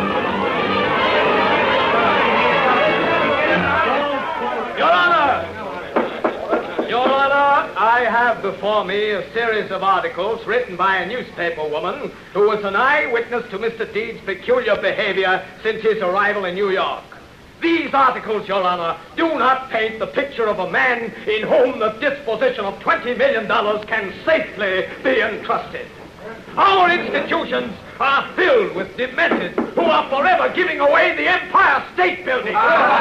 Your Honor! Your Honor, I have before me a series of articles written by a newspaper woman who was an eyewitness to Mister Deeds' peculiar behavior since his arrival in New York. These articles, Your Honor, do not paint the picture of a man in whom the disposition of twenty million dollars can safely be entrusted. Our institutions are filled with demented who are forever giving away the Empire State Building.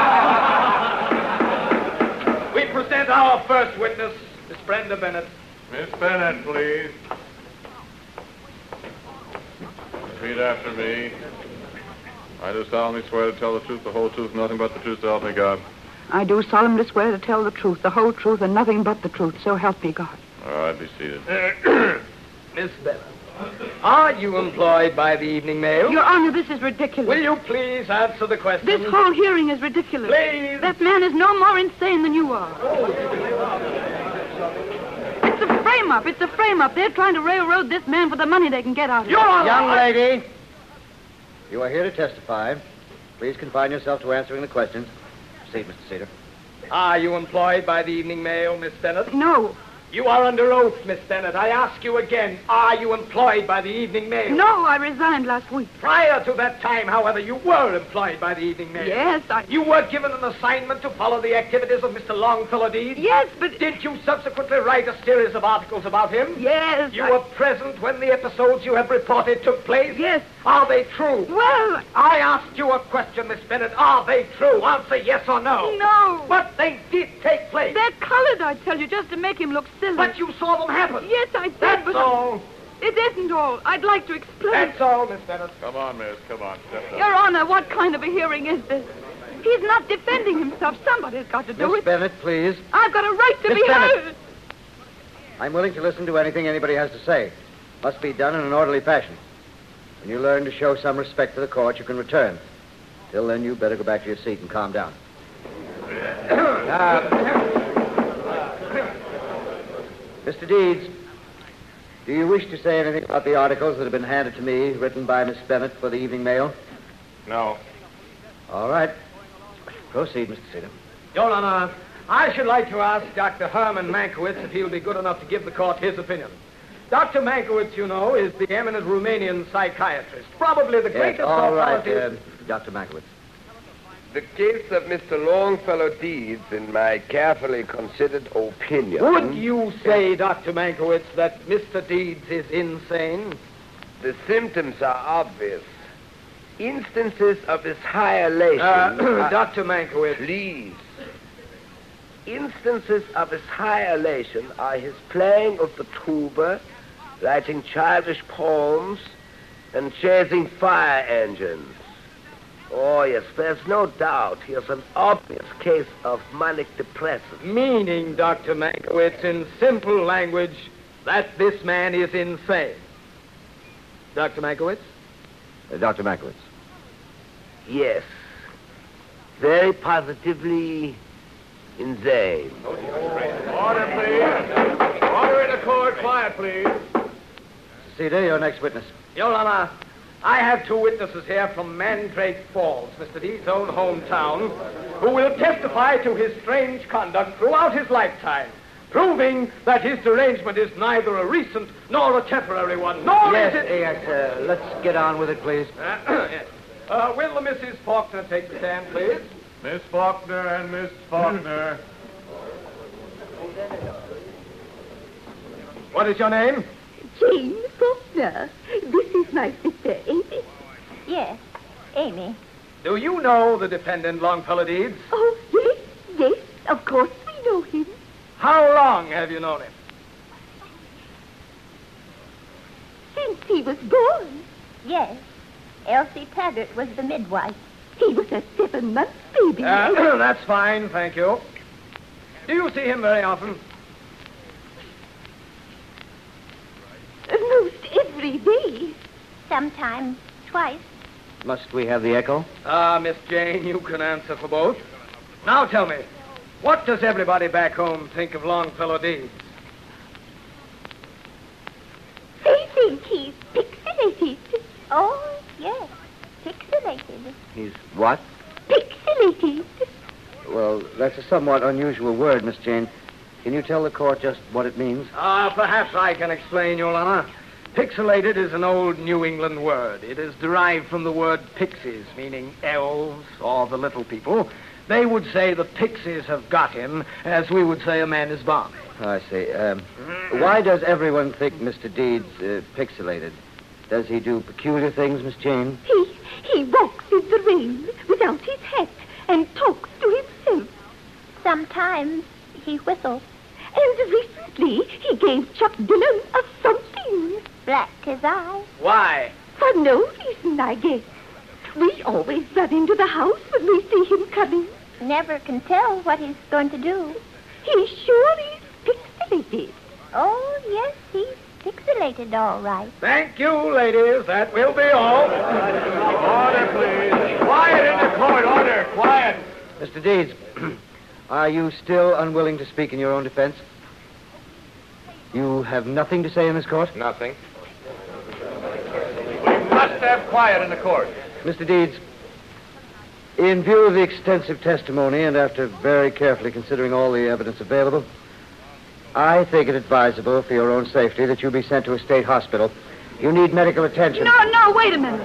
We present our first witness, Miss Brenda Bennett. Miss Bennett, please. Repeat after me. I do solemnly swear to tell the truth, the whole truth, nothing but the truth, so help me God. I do solemnly swear to tell the truth, the whole truth, and nothing but the truth, so help me God. All right, be seated. Miss Bennett, are you employed by the Evening Mail? Your Honor, this is ridiculous. Will you please answer the question? This whole hearing is ridiculous. Please. That man is no more insane than you are. It's a frame-up. It's a frame-up. They're trying to railroad this man for the money they can get out of him. Your Honor! Young lady, you are here to testify. Please confine yourself to answering the questions. Proceed, Mister Cedar. Are you employed by the Evening Mail, Miss Bennett? No. You are under oath, Miss Bennett. I ask you again, are you employed by the Evening Mail? No, I resigned last week. Prior to that time, however, you were employed by the Evening Mail. Yes, I... You were given an assignment to follow the activities of Mister Longfellow Deeds? Yes, but... Did you subsequently write a series of articles about him? Yes, You I... were present when the episodes you have reported took place? Yes. Are they true? Well... I asked you a question, Miss Bennett. Are they true? Answer yes or no. No. But they did take place. They're colored, I tell you, just to make him look silly. But you saw them happen. Yes, I did, That's but... all. It isn't all. I'd like to explain. That's all, Miss Bennett. Come on, miss. Come on. Step down. Your Honor, what kind of a hearing is this? He's not defending himself. Somebody's got to do Miss it. Bennett, please. I've got a right to Miss be Bennett. heard. I'm willing to listen to anything anybody has to say. Must be done in an orderly fashion. When you learn to show some respect for the court, you can return. Till then, you better go back to your seat and calm down. uh, Mister Deeds, do you wish to say anything about the articles that have been handed to me, written by Miss Bennett for the Evening Mail? No. All right. Proceed, Mister Cedar. Your Honor, I should like to ask Doctor Herman Mankiewicz if he'll be good enough to give the court his opinion. Doctor Mankiewicz, you know, is the eminent Romanian psychiatrist. Probably the Yes, greatest all right, authority... uh, Doctor Mankiewicz. The case of Mister Longfellow Deeds, in my carefully considered opinion... Would you say, Doctor Mankiewicz, that Mister Deeds is insane? The symptoms are obvious. Instances of his high elation... Uh, Doctor Mankiewicz. Please. Instances of his high elation are his playing of the tuba, writing childish poems, and chasing fire engines. Oh, yes, there's no doubt he is an obvious case of manic depression. Meaning, Doctor Mankiewicz, in simple language, that this man is insane. Doctor Mankiewicz? Uh, Doctor Mankiewicz. Yes. Very positively insane. Order, please. Order in the court. Quiet, please. Cedar, your next witness. Your Honor, I have two witnesses here from Mandrake Falls, Mister Deeds' own hometown, who will testify to his strange conduct throughout his lifetime, proving that his derangement is neither a recent nor a temporary one, nor yes, is it... yes, uh, let's get on with it, please. Uh, yes. uh, will the Missus Faulkner take the stand, please? Miss Faulkner and Miss Faulkner. What is your name? Jane Faulkner. This is my sister, Amy. Yes, Amy. Do you know the defendant, Longfellow Deeds? Oh, yes, yes, of course we know him. How long have you known him? Since he was born. Yes. Elsie Taggart was the midwife. He was a seven-month baby. Uh, that's fine, thank you. Do you see him very often? Most every day. Sometimes twice. Must we have the echo? Ah, Miss Jane, you can answer for both. Now tell me, what does everybody back home think of Longfellow Deeds? They think he's pixelated. Oh, yes. Pixelated. He's what? Pixelated. Well, that's a somewhat unusual word, Miss Jane. Can you tell the court just what it means? Ah, perhaps I can explain, Your Honor. Pixelated is an old New England word. It is derived from the word pixies, meaning elves or the little people. They would say the pixies have got him, as we would say a man is balmy. I see. Um, why does everyone think Mister Deeds uh, pixelated? Does he do peculiar things, Miss Jane? He, he walks in the rain without his hat and talks to himself. Sometimes he whistles. And recently he gave Chuck Dillon a something. Blacked his eye. Why? For no reason, I guess. We always run into the house when we see him coming. Never can tell what he's going to do. He sure is pixelated. Oh, yes, he's pixelated all right. Thank you, ladies. That will be all. Order, please. Quiet in the court. Order. Quiet. Mister Deeds, are you still unwilling to speak in your own defense? You have nothing to say in this court? Nothing. We must have quiet in the court. Mister Deeds, in view of the extensive testimony and after very carefully considering all the evidence available, I think it advisable for your own safety that you be sent to a state hospital. You need medical attention. No, no, wait a minute.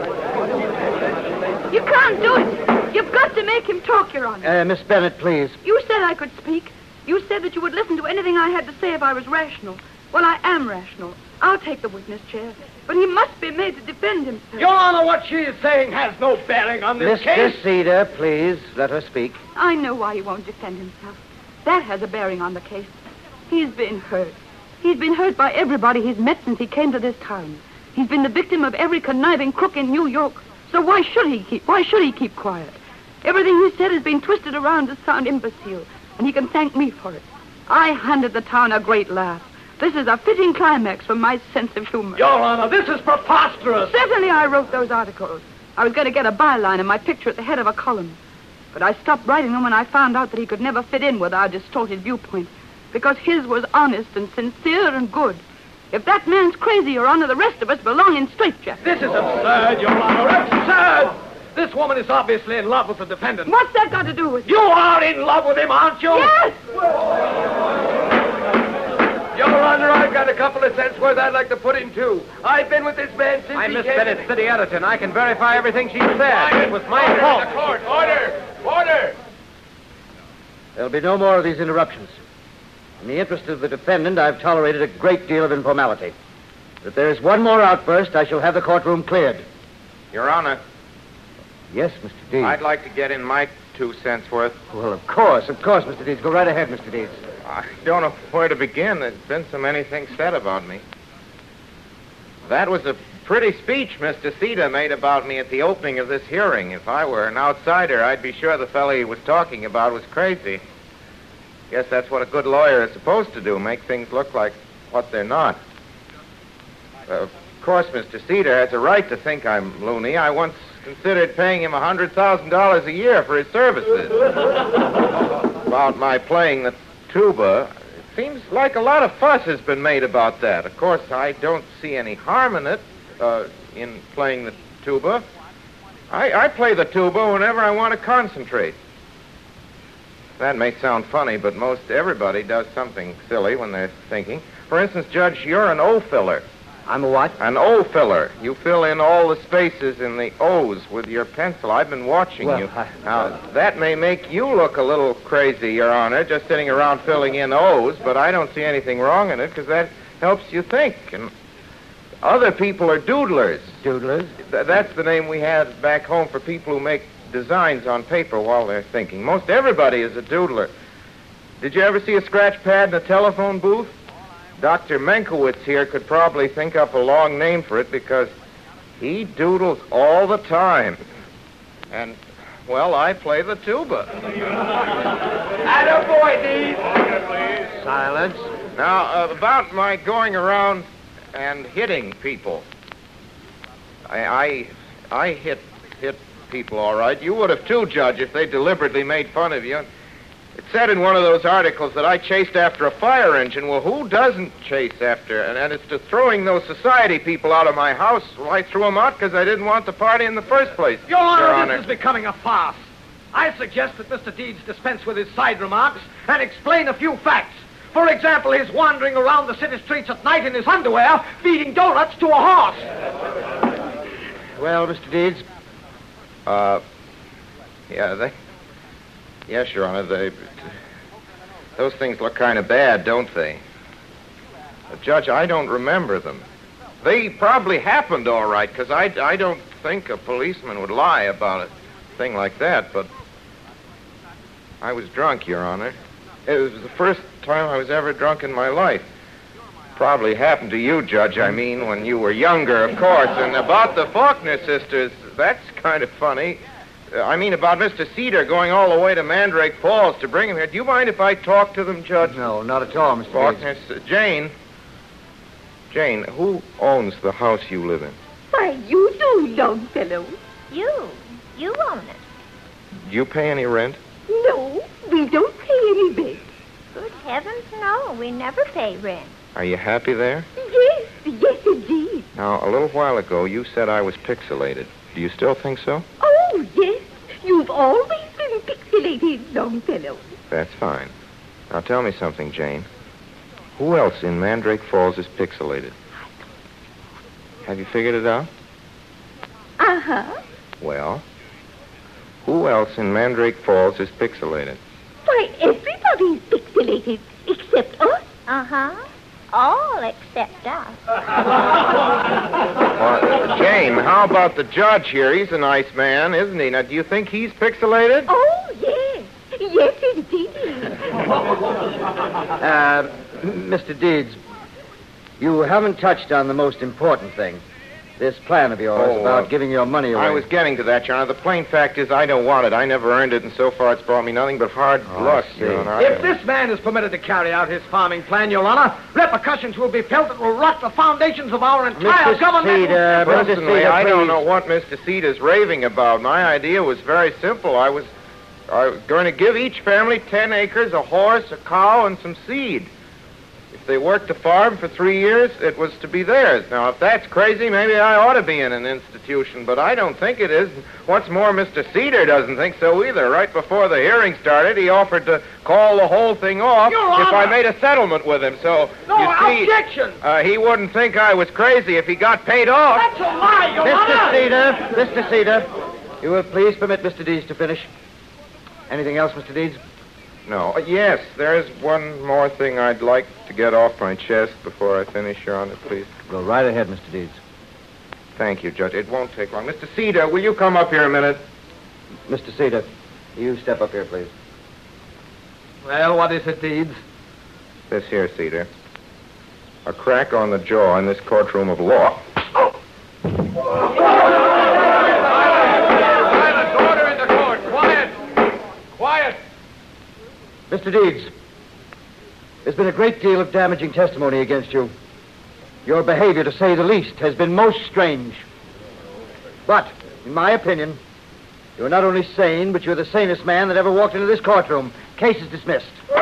You can't do it. You've got to make him talk, Your Honor. Uh, Miss Bennett, please. You said I could speak. You said that you would listen to anything I had to say if I was rational. Well, I am rational. I'll take the witness chair. But he must be made to defend himself. Your Honor, what she is saying has no bearing on this Mister case. Cedar, please, let her speak. I know why he won't defend himself. That has a bearing on the case. He's been hurt. He's been hurt by everybody he's met since he came to this town. He's been the victim of every conniving crook in New York. So why should he keep, why should he keep quiet? Everything he said has been twisted around to sound imbecile, and he can thank me for it. I handed the town a great laugh. This is a fitting climax for my sense of humor. Your Honor, this is preposterous. Certainly I wrote those articles. I was going to get a byline and my picture at the head of a column. But I stopped writing them when I found out that he could never fit in with our distorted viewpoint, because his was honest and sincere and good. If that man's crazy, Your Honor, the rest of us belong in straitjackets. This is absurd, Your Honor. Absurd! This woman is obviously in love with the defendant. What's that got to do with it? You are in love with him, aren't you? Yes! Your Honor, I've got a couple of cents worth I'd like to put in, too. I've been with this man since I'm he Miss came... Bennett, city editor, and I can verify everything she said. It was my Order fault. in the court. Order! Order! There'll be no more of these interruptions. In the interest of the defendant, I've tolerated a great deal of informality. If there is one more outburst, I shall have the courtroom cleared. Your Honor, Yes, Mister Deeds. I'd like to get in my two cents worth. Well, of course, of course, Mister Deeds. Go right ahead, Mister Deeds. I don't know where to begin. There's been so many things said about me. That was a pretty speech Mister Cedar made about me at the opening of this hearing. If I were an outsider, I'd be sure the fellow he was talking about was crazy. Guess that's what a good lawyer is supposed to do, make things look like what they're not. Uh, of course, Mister Cedar has a right to think I'm loony. I once considered paying him one hundred thousand dollars a year for his services. About my playing the tuba, it seems like a lot of fuss has been made about that. Of course, I don't see any harm in it, uh, in playing the tuba. I, I play the tuba whenever I want to concentrate. That may sound funny, but most everybody does something silly when they're thinking. For instance, Judge, you're an O filler. I'm a what? An O filler. You fill in all the spaces in the O's with your pencil. I've been watching Well, you. I- Now, that may make you look a little crazy, Your Honor, just sitting around filling in O's, but I don't see anything wrong in it because that helps you think. And other people are doodlers. Doodlers? Th- that's the name we had back home for people who make designs on paper while they're thinking. Most everybody is a doodler. Did you ever see a scratch pad in a telephone booth? Doctor Menkowitz here could probably think up a long name for it because he doodles all the time. And, well, I play the tuba. Attaboy, Deeds. Silence. Now, uh, about my going around and hitting people. I, I, I hit, hit people, all right. You would have too, Judge, if they deliberately made fun of you. It said in one of those articles that I chased after a fire engine. Well, who doesn't chase after? And, and it's to throwing those society people out of my house. Well, I threw them out because I didn't want the party in the first place. Your Honor, Your this Honor. is becoming a farce. I suggest that Mister Deeds dispense with his side remarks and explain a few facts. For example, his wandering around the city streets at night in his underwear, feeding donuts to a horse. Well, Mister Deeds? Uh, yeah, they... Yes, Your Honor, they... Those things look kind of bad, don't they? Uh, Judge, I don't remember them. They probably happened all right, because I, I don't think a policeman would lie about a thing like that, but I was drunk, Your Honor. It was the first time I was ever drunk in my life. Probably happened to you, Judge, I mean, when you were younger, of course. And about the Faulkner sisters, that's kind of funny. Uh, I mean, about Mister Cedar going all the way to Mandrake Falls to bring him here. Do you mind if I talk to them, Judge? No, not at all, Mister Faulkner. Uh, Jane. Jane, who owns the house you live in? Why, you do, Longfellow. You. You own it. Do you pay any rent? No, we don't pay any rent. Good heavens, no. We never pay rent. Are you happy there? Yes, yes, indeed. Now, a little while ago, you said I was pixelated. Do you still think so? Oh, yes. You've always been pixelated, Longfellow. That's fine. Now, tell me something, Jane. Who else in Mandrake Falls is pixelated? Have you figured it out? Uh-huh. Well, who else in Mandrake Falls is pixelated? Why, everybody's pixelated except us. Uh-huh. All except us. Uh, Jane, how about the judge here? He's a nice man, isn't he? Now, do you think he's pixelated? Oh, yes. Yes, indeed. Uh, Mister Deeds, you haven't touched on the most important thing. This plan of yours Oh, about uh, giving your money away. I was getting to that, Your Honor. The plain fact is I don't want it. I never earned it, and so far it's brought me nothing but hard Oh, luck, I see. Your Honor. If this man is permitted to carry out his farming plan, Your Honor, repercussions will be felt that will rock the foundations of our entire Mister government. Cedar, Mister Personally, Cedar, I don't please. know what Mister Cedar's raving about. My idea was very simple. I was, I was going to give each family ten acres, a horse, a cow, and some seed. If they worked the farm for three years, it was to be theirs. Now, if that's crazy, maybe I ought to be in an institution, but I don't think it is. What's more, Mister Cedar doesn't think so either. Right before the hearing started, he offered to call the whole thing off Your if I Honor! made a settlement with him. So, No, you see, objection! uh, he wouldn't think I was crazy if he got paid off. That's a lie, Your Mister Honor! Cedar, Mister Cedar, you will please permit Mister Deeds to finish. Anything else, Mister Deeds? No. Uh, yes, there's one more thing I'd like to get off my chest before I finish, Your Honor, please. Go right ahead, Mister Deeds. Thank you, Judge. It won't take long. Mister Cedar, will you come up here a minute? Mister Cedar, you step up here, please. Well, what is it, Deeds? This here, Cedar. A crack on the jaw in this courtroom of law. Silence, order in the court. Quiet. Quiet. Mister Deeds, there's been a great deal of damaging testimony against you. Your behavior, to say the least, has been most strange. But, in my opinion, you're not only sane, but you're the sanest man that ever walked into this courtroom. Case is dismissed.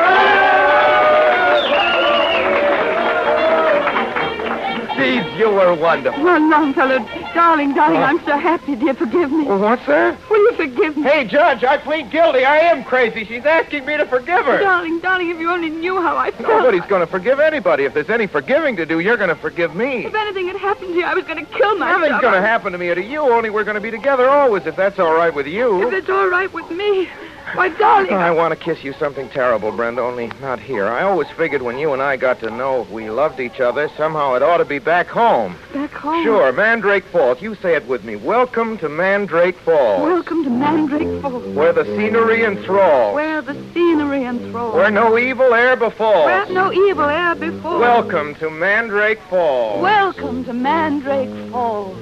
Deeds, you were wonderful. Well, Longfellow, darling, darling, I'm so happy, dear. Forgive me. Well, what's that? Will you forgive me? Hey, Judge, I plead guilty. I am crazy. She's asking me to forgive her. Darling, darling, if you only knew how I felt. Nobody's going to forgive anybody. If there's any forgiving to do, you're going to forgive me. If anything had happened to you, I was going to kill myself. Nothing's going to happen to me or to you, only we're going to be together always, if that's all right with you. If it's all right with me. Why, darling. I want to kiss you something terrible, Brenda, only not here. I always figured when you and I got to know we loved each other, somehow it ought to be back home. Back home? Sure, Mandrake Falls. You say it with me. Welcome to Mandrake Falls. Welcome to Mandrake Falls. Where the scenery enthralls. Where the scenery enthralls. Where no evil e'er befalls. Where no evil e'er befalls. Welcome to Mandrake Falls. Welcome to Mandrake Falls.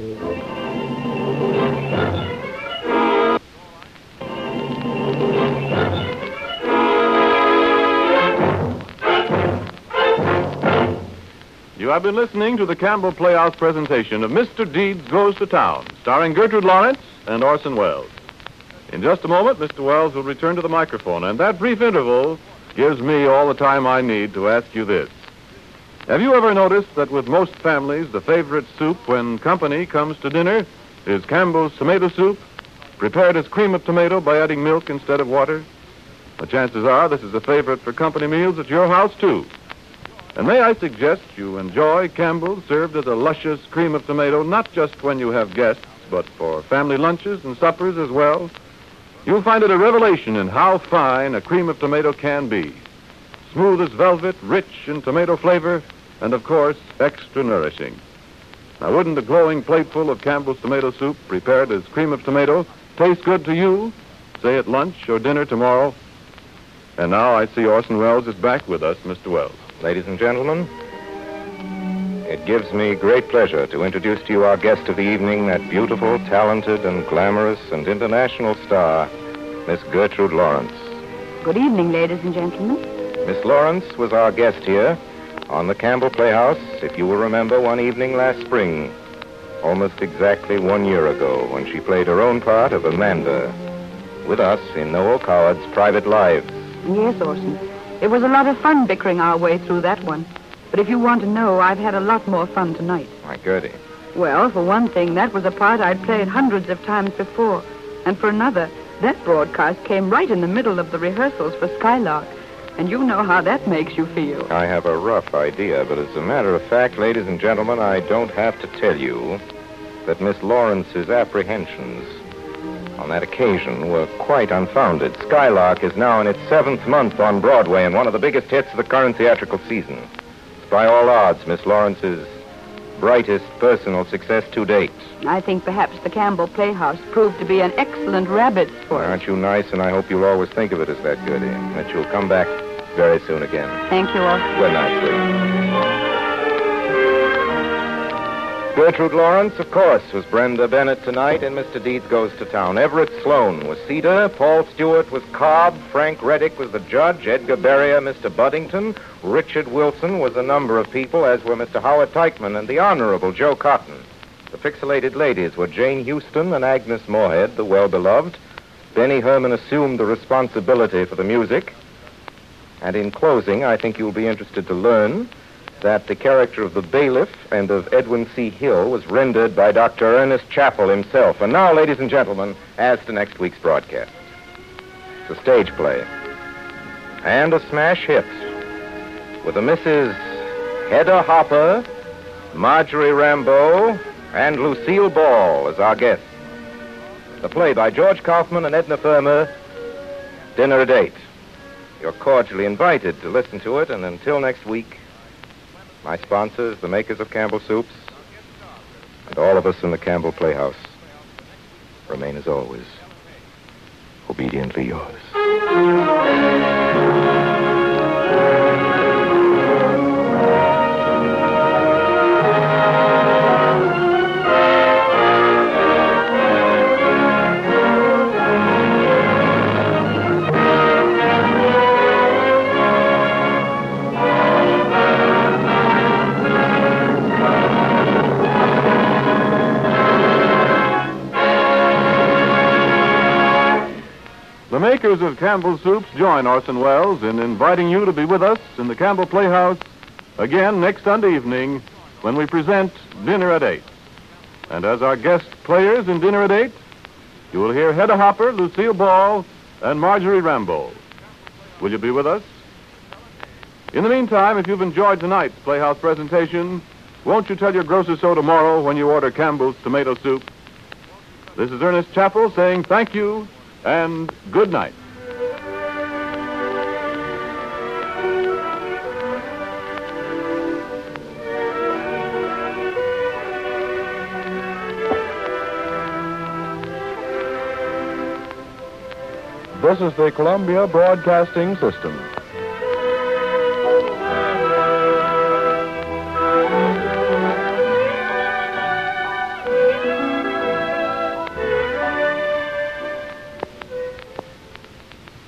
You have been listening to the Campbell Playhouse presentation of Mister Deeds Goes to Town, starring Gertrude Lawrence and Orson Welles. In just a moment, Mister Welles will return to the microphone, and that brief interval gives me all the time I need to ask you this. Have you ever noticed that with most families, the favorite soup when company comes to dinner is Campbell's tomato soup, prepared as cream of tomato by adding milk instead of water? The chances are this is a favorite for company meals at your house, too. And may I suggest you enjoy Campbell's served as a luscious cream of tomato, not just when you have guests, but for family lunches and suppers as well. You'll find it a revelation in how fine a cream of tomato can be. Smooth as velvet, rich in tomato flavor, and of course, extra nourishing. Now, wouldn't a glowing plateful of Campbell's tomato soup prepared as cream of tomato taste good to you, say at lunch or dinner tomorrow? And now I see Orson Welles is back with us, Mister Welles. Ladies and gentlemen, it gives me great pleasure to introduce to you our guest of the evening, that beautiful, talented, and glamorous and international star, Miss Gertrude Lawrence. Good evening, ladies and gentlemen. Miss Lawrence was our guest here on the Campbell Playhouse, if you will remember, one evening last spring, almost exactly one year ago, when she played her own part of Amanda with us in Noel Coward's Private Lives. Yes, Orson. It was a lot of fun bickering our way through that one. But if you want to know, I've had a lot more fun tonight. My Gertie. Well, for one thing, that was a part I'd played hundreds of times before. And for another, that broadcast came right in the middle of the rehearsals for Skylark. And you know how that makes you feel. I have a rough idea, but as a matter of fact, ladies and gentlemen, I don't have to tell you that Miss Lawrence's apprehensions on that occasion were quite unfounded. Skylark is now in its seventh month on Broadway and one of the biggest hits of the current theatrical season. It's by all odds Miss Lawrence's brightest personal success to date. I think perhaps the Campbell Playhouse proved to be an excellent rabbit sport. Aren't you nice? And I hope you'll always think of it as that, Gertie. That you'll come back very soon again. Thank you all. Good night, sweetie. Gertrude Lawrence, of course, was Brenda Bennett tonight in Mister Deeds Goes to Town. Everett Sloan was Cedar, Paul Stewart was Cobb, Frank Reddick was the judge, Edgar Beria, Mister Buddington, Richard Wilson was a number of people, as were Mister Howard Teichman and the Honorable Joe Cotton. The Pixelated Ladies were Jane Houston and Agnes Moorehead, the well-beloved. Benny Herman assumed the responsibility for the music. And in closing, I think you'll be interested to learn that the character of the bailiff and of Edwin C. Hill was rendered by Doctor Ernest Chappell himself. And now, ladies and gentlemen, as to next week's broadcast. It's a stage play and a smash hit with a Missus Hedda Hopper, Marjorie Rambeau, and Lucille Ball as our guests. The play by George Kaufman and Edna Ferber, Dinner at Eight. You're cordially invited to listen to it, and until next week, my sponsors, the makers of Campbell Soups, and all of us in the Campbell Playhouse, remain as always, obediently yours. The makers of Campbell Soups join Orson Welles in inviting you to be with us in the Campbell Playhouse again next Sunday evening when we present Dinner at Eight. And as our guest players in Dinner at Eight, you will hear Hedda Hopper, Lucille Ball, and Marjorie Rambeau. Will you be with us? In the meantime, if you've enjoyed tonight's Playhouse presentation, won't you tell your grocer so tomorrow when you order Campbell's tomato soup? This is Ernest Chappell saying thank you and good night. This is the Columbia Broadcasting System.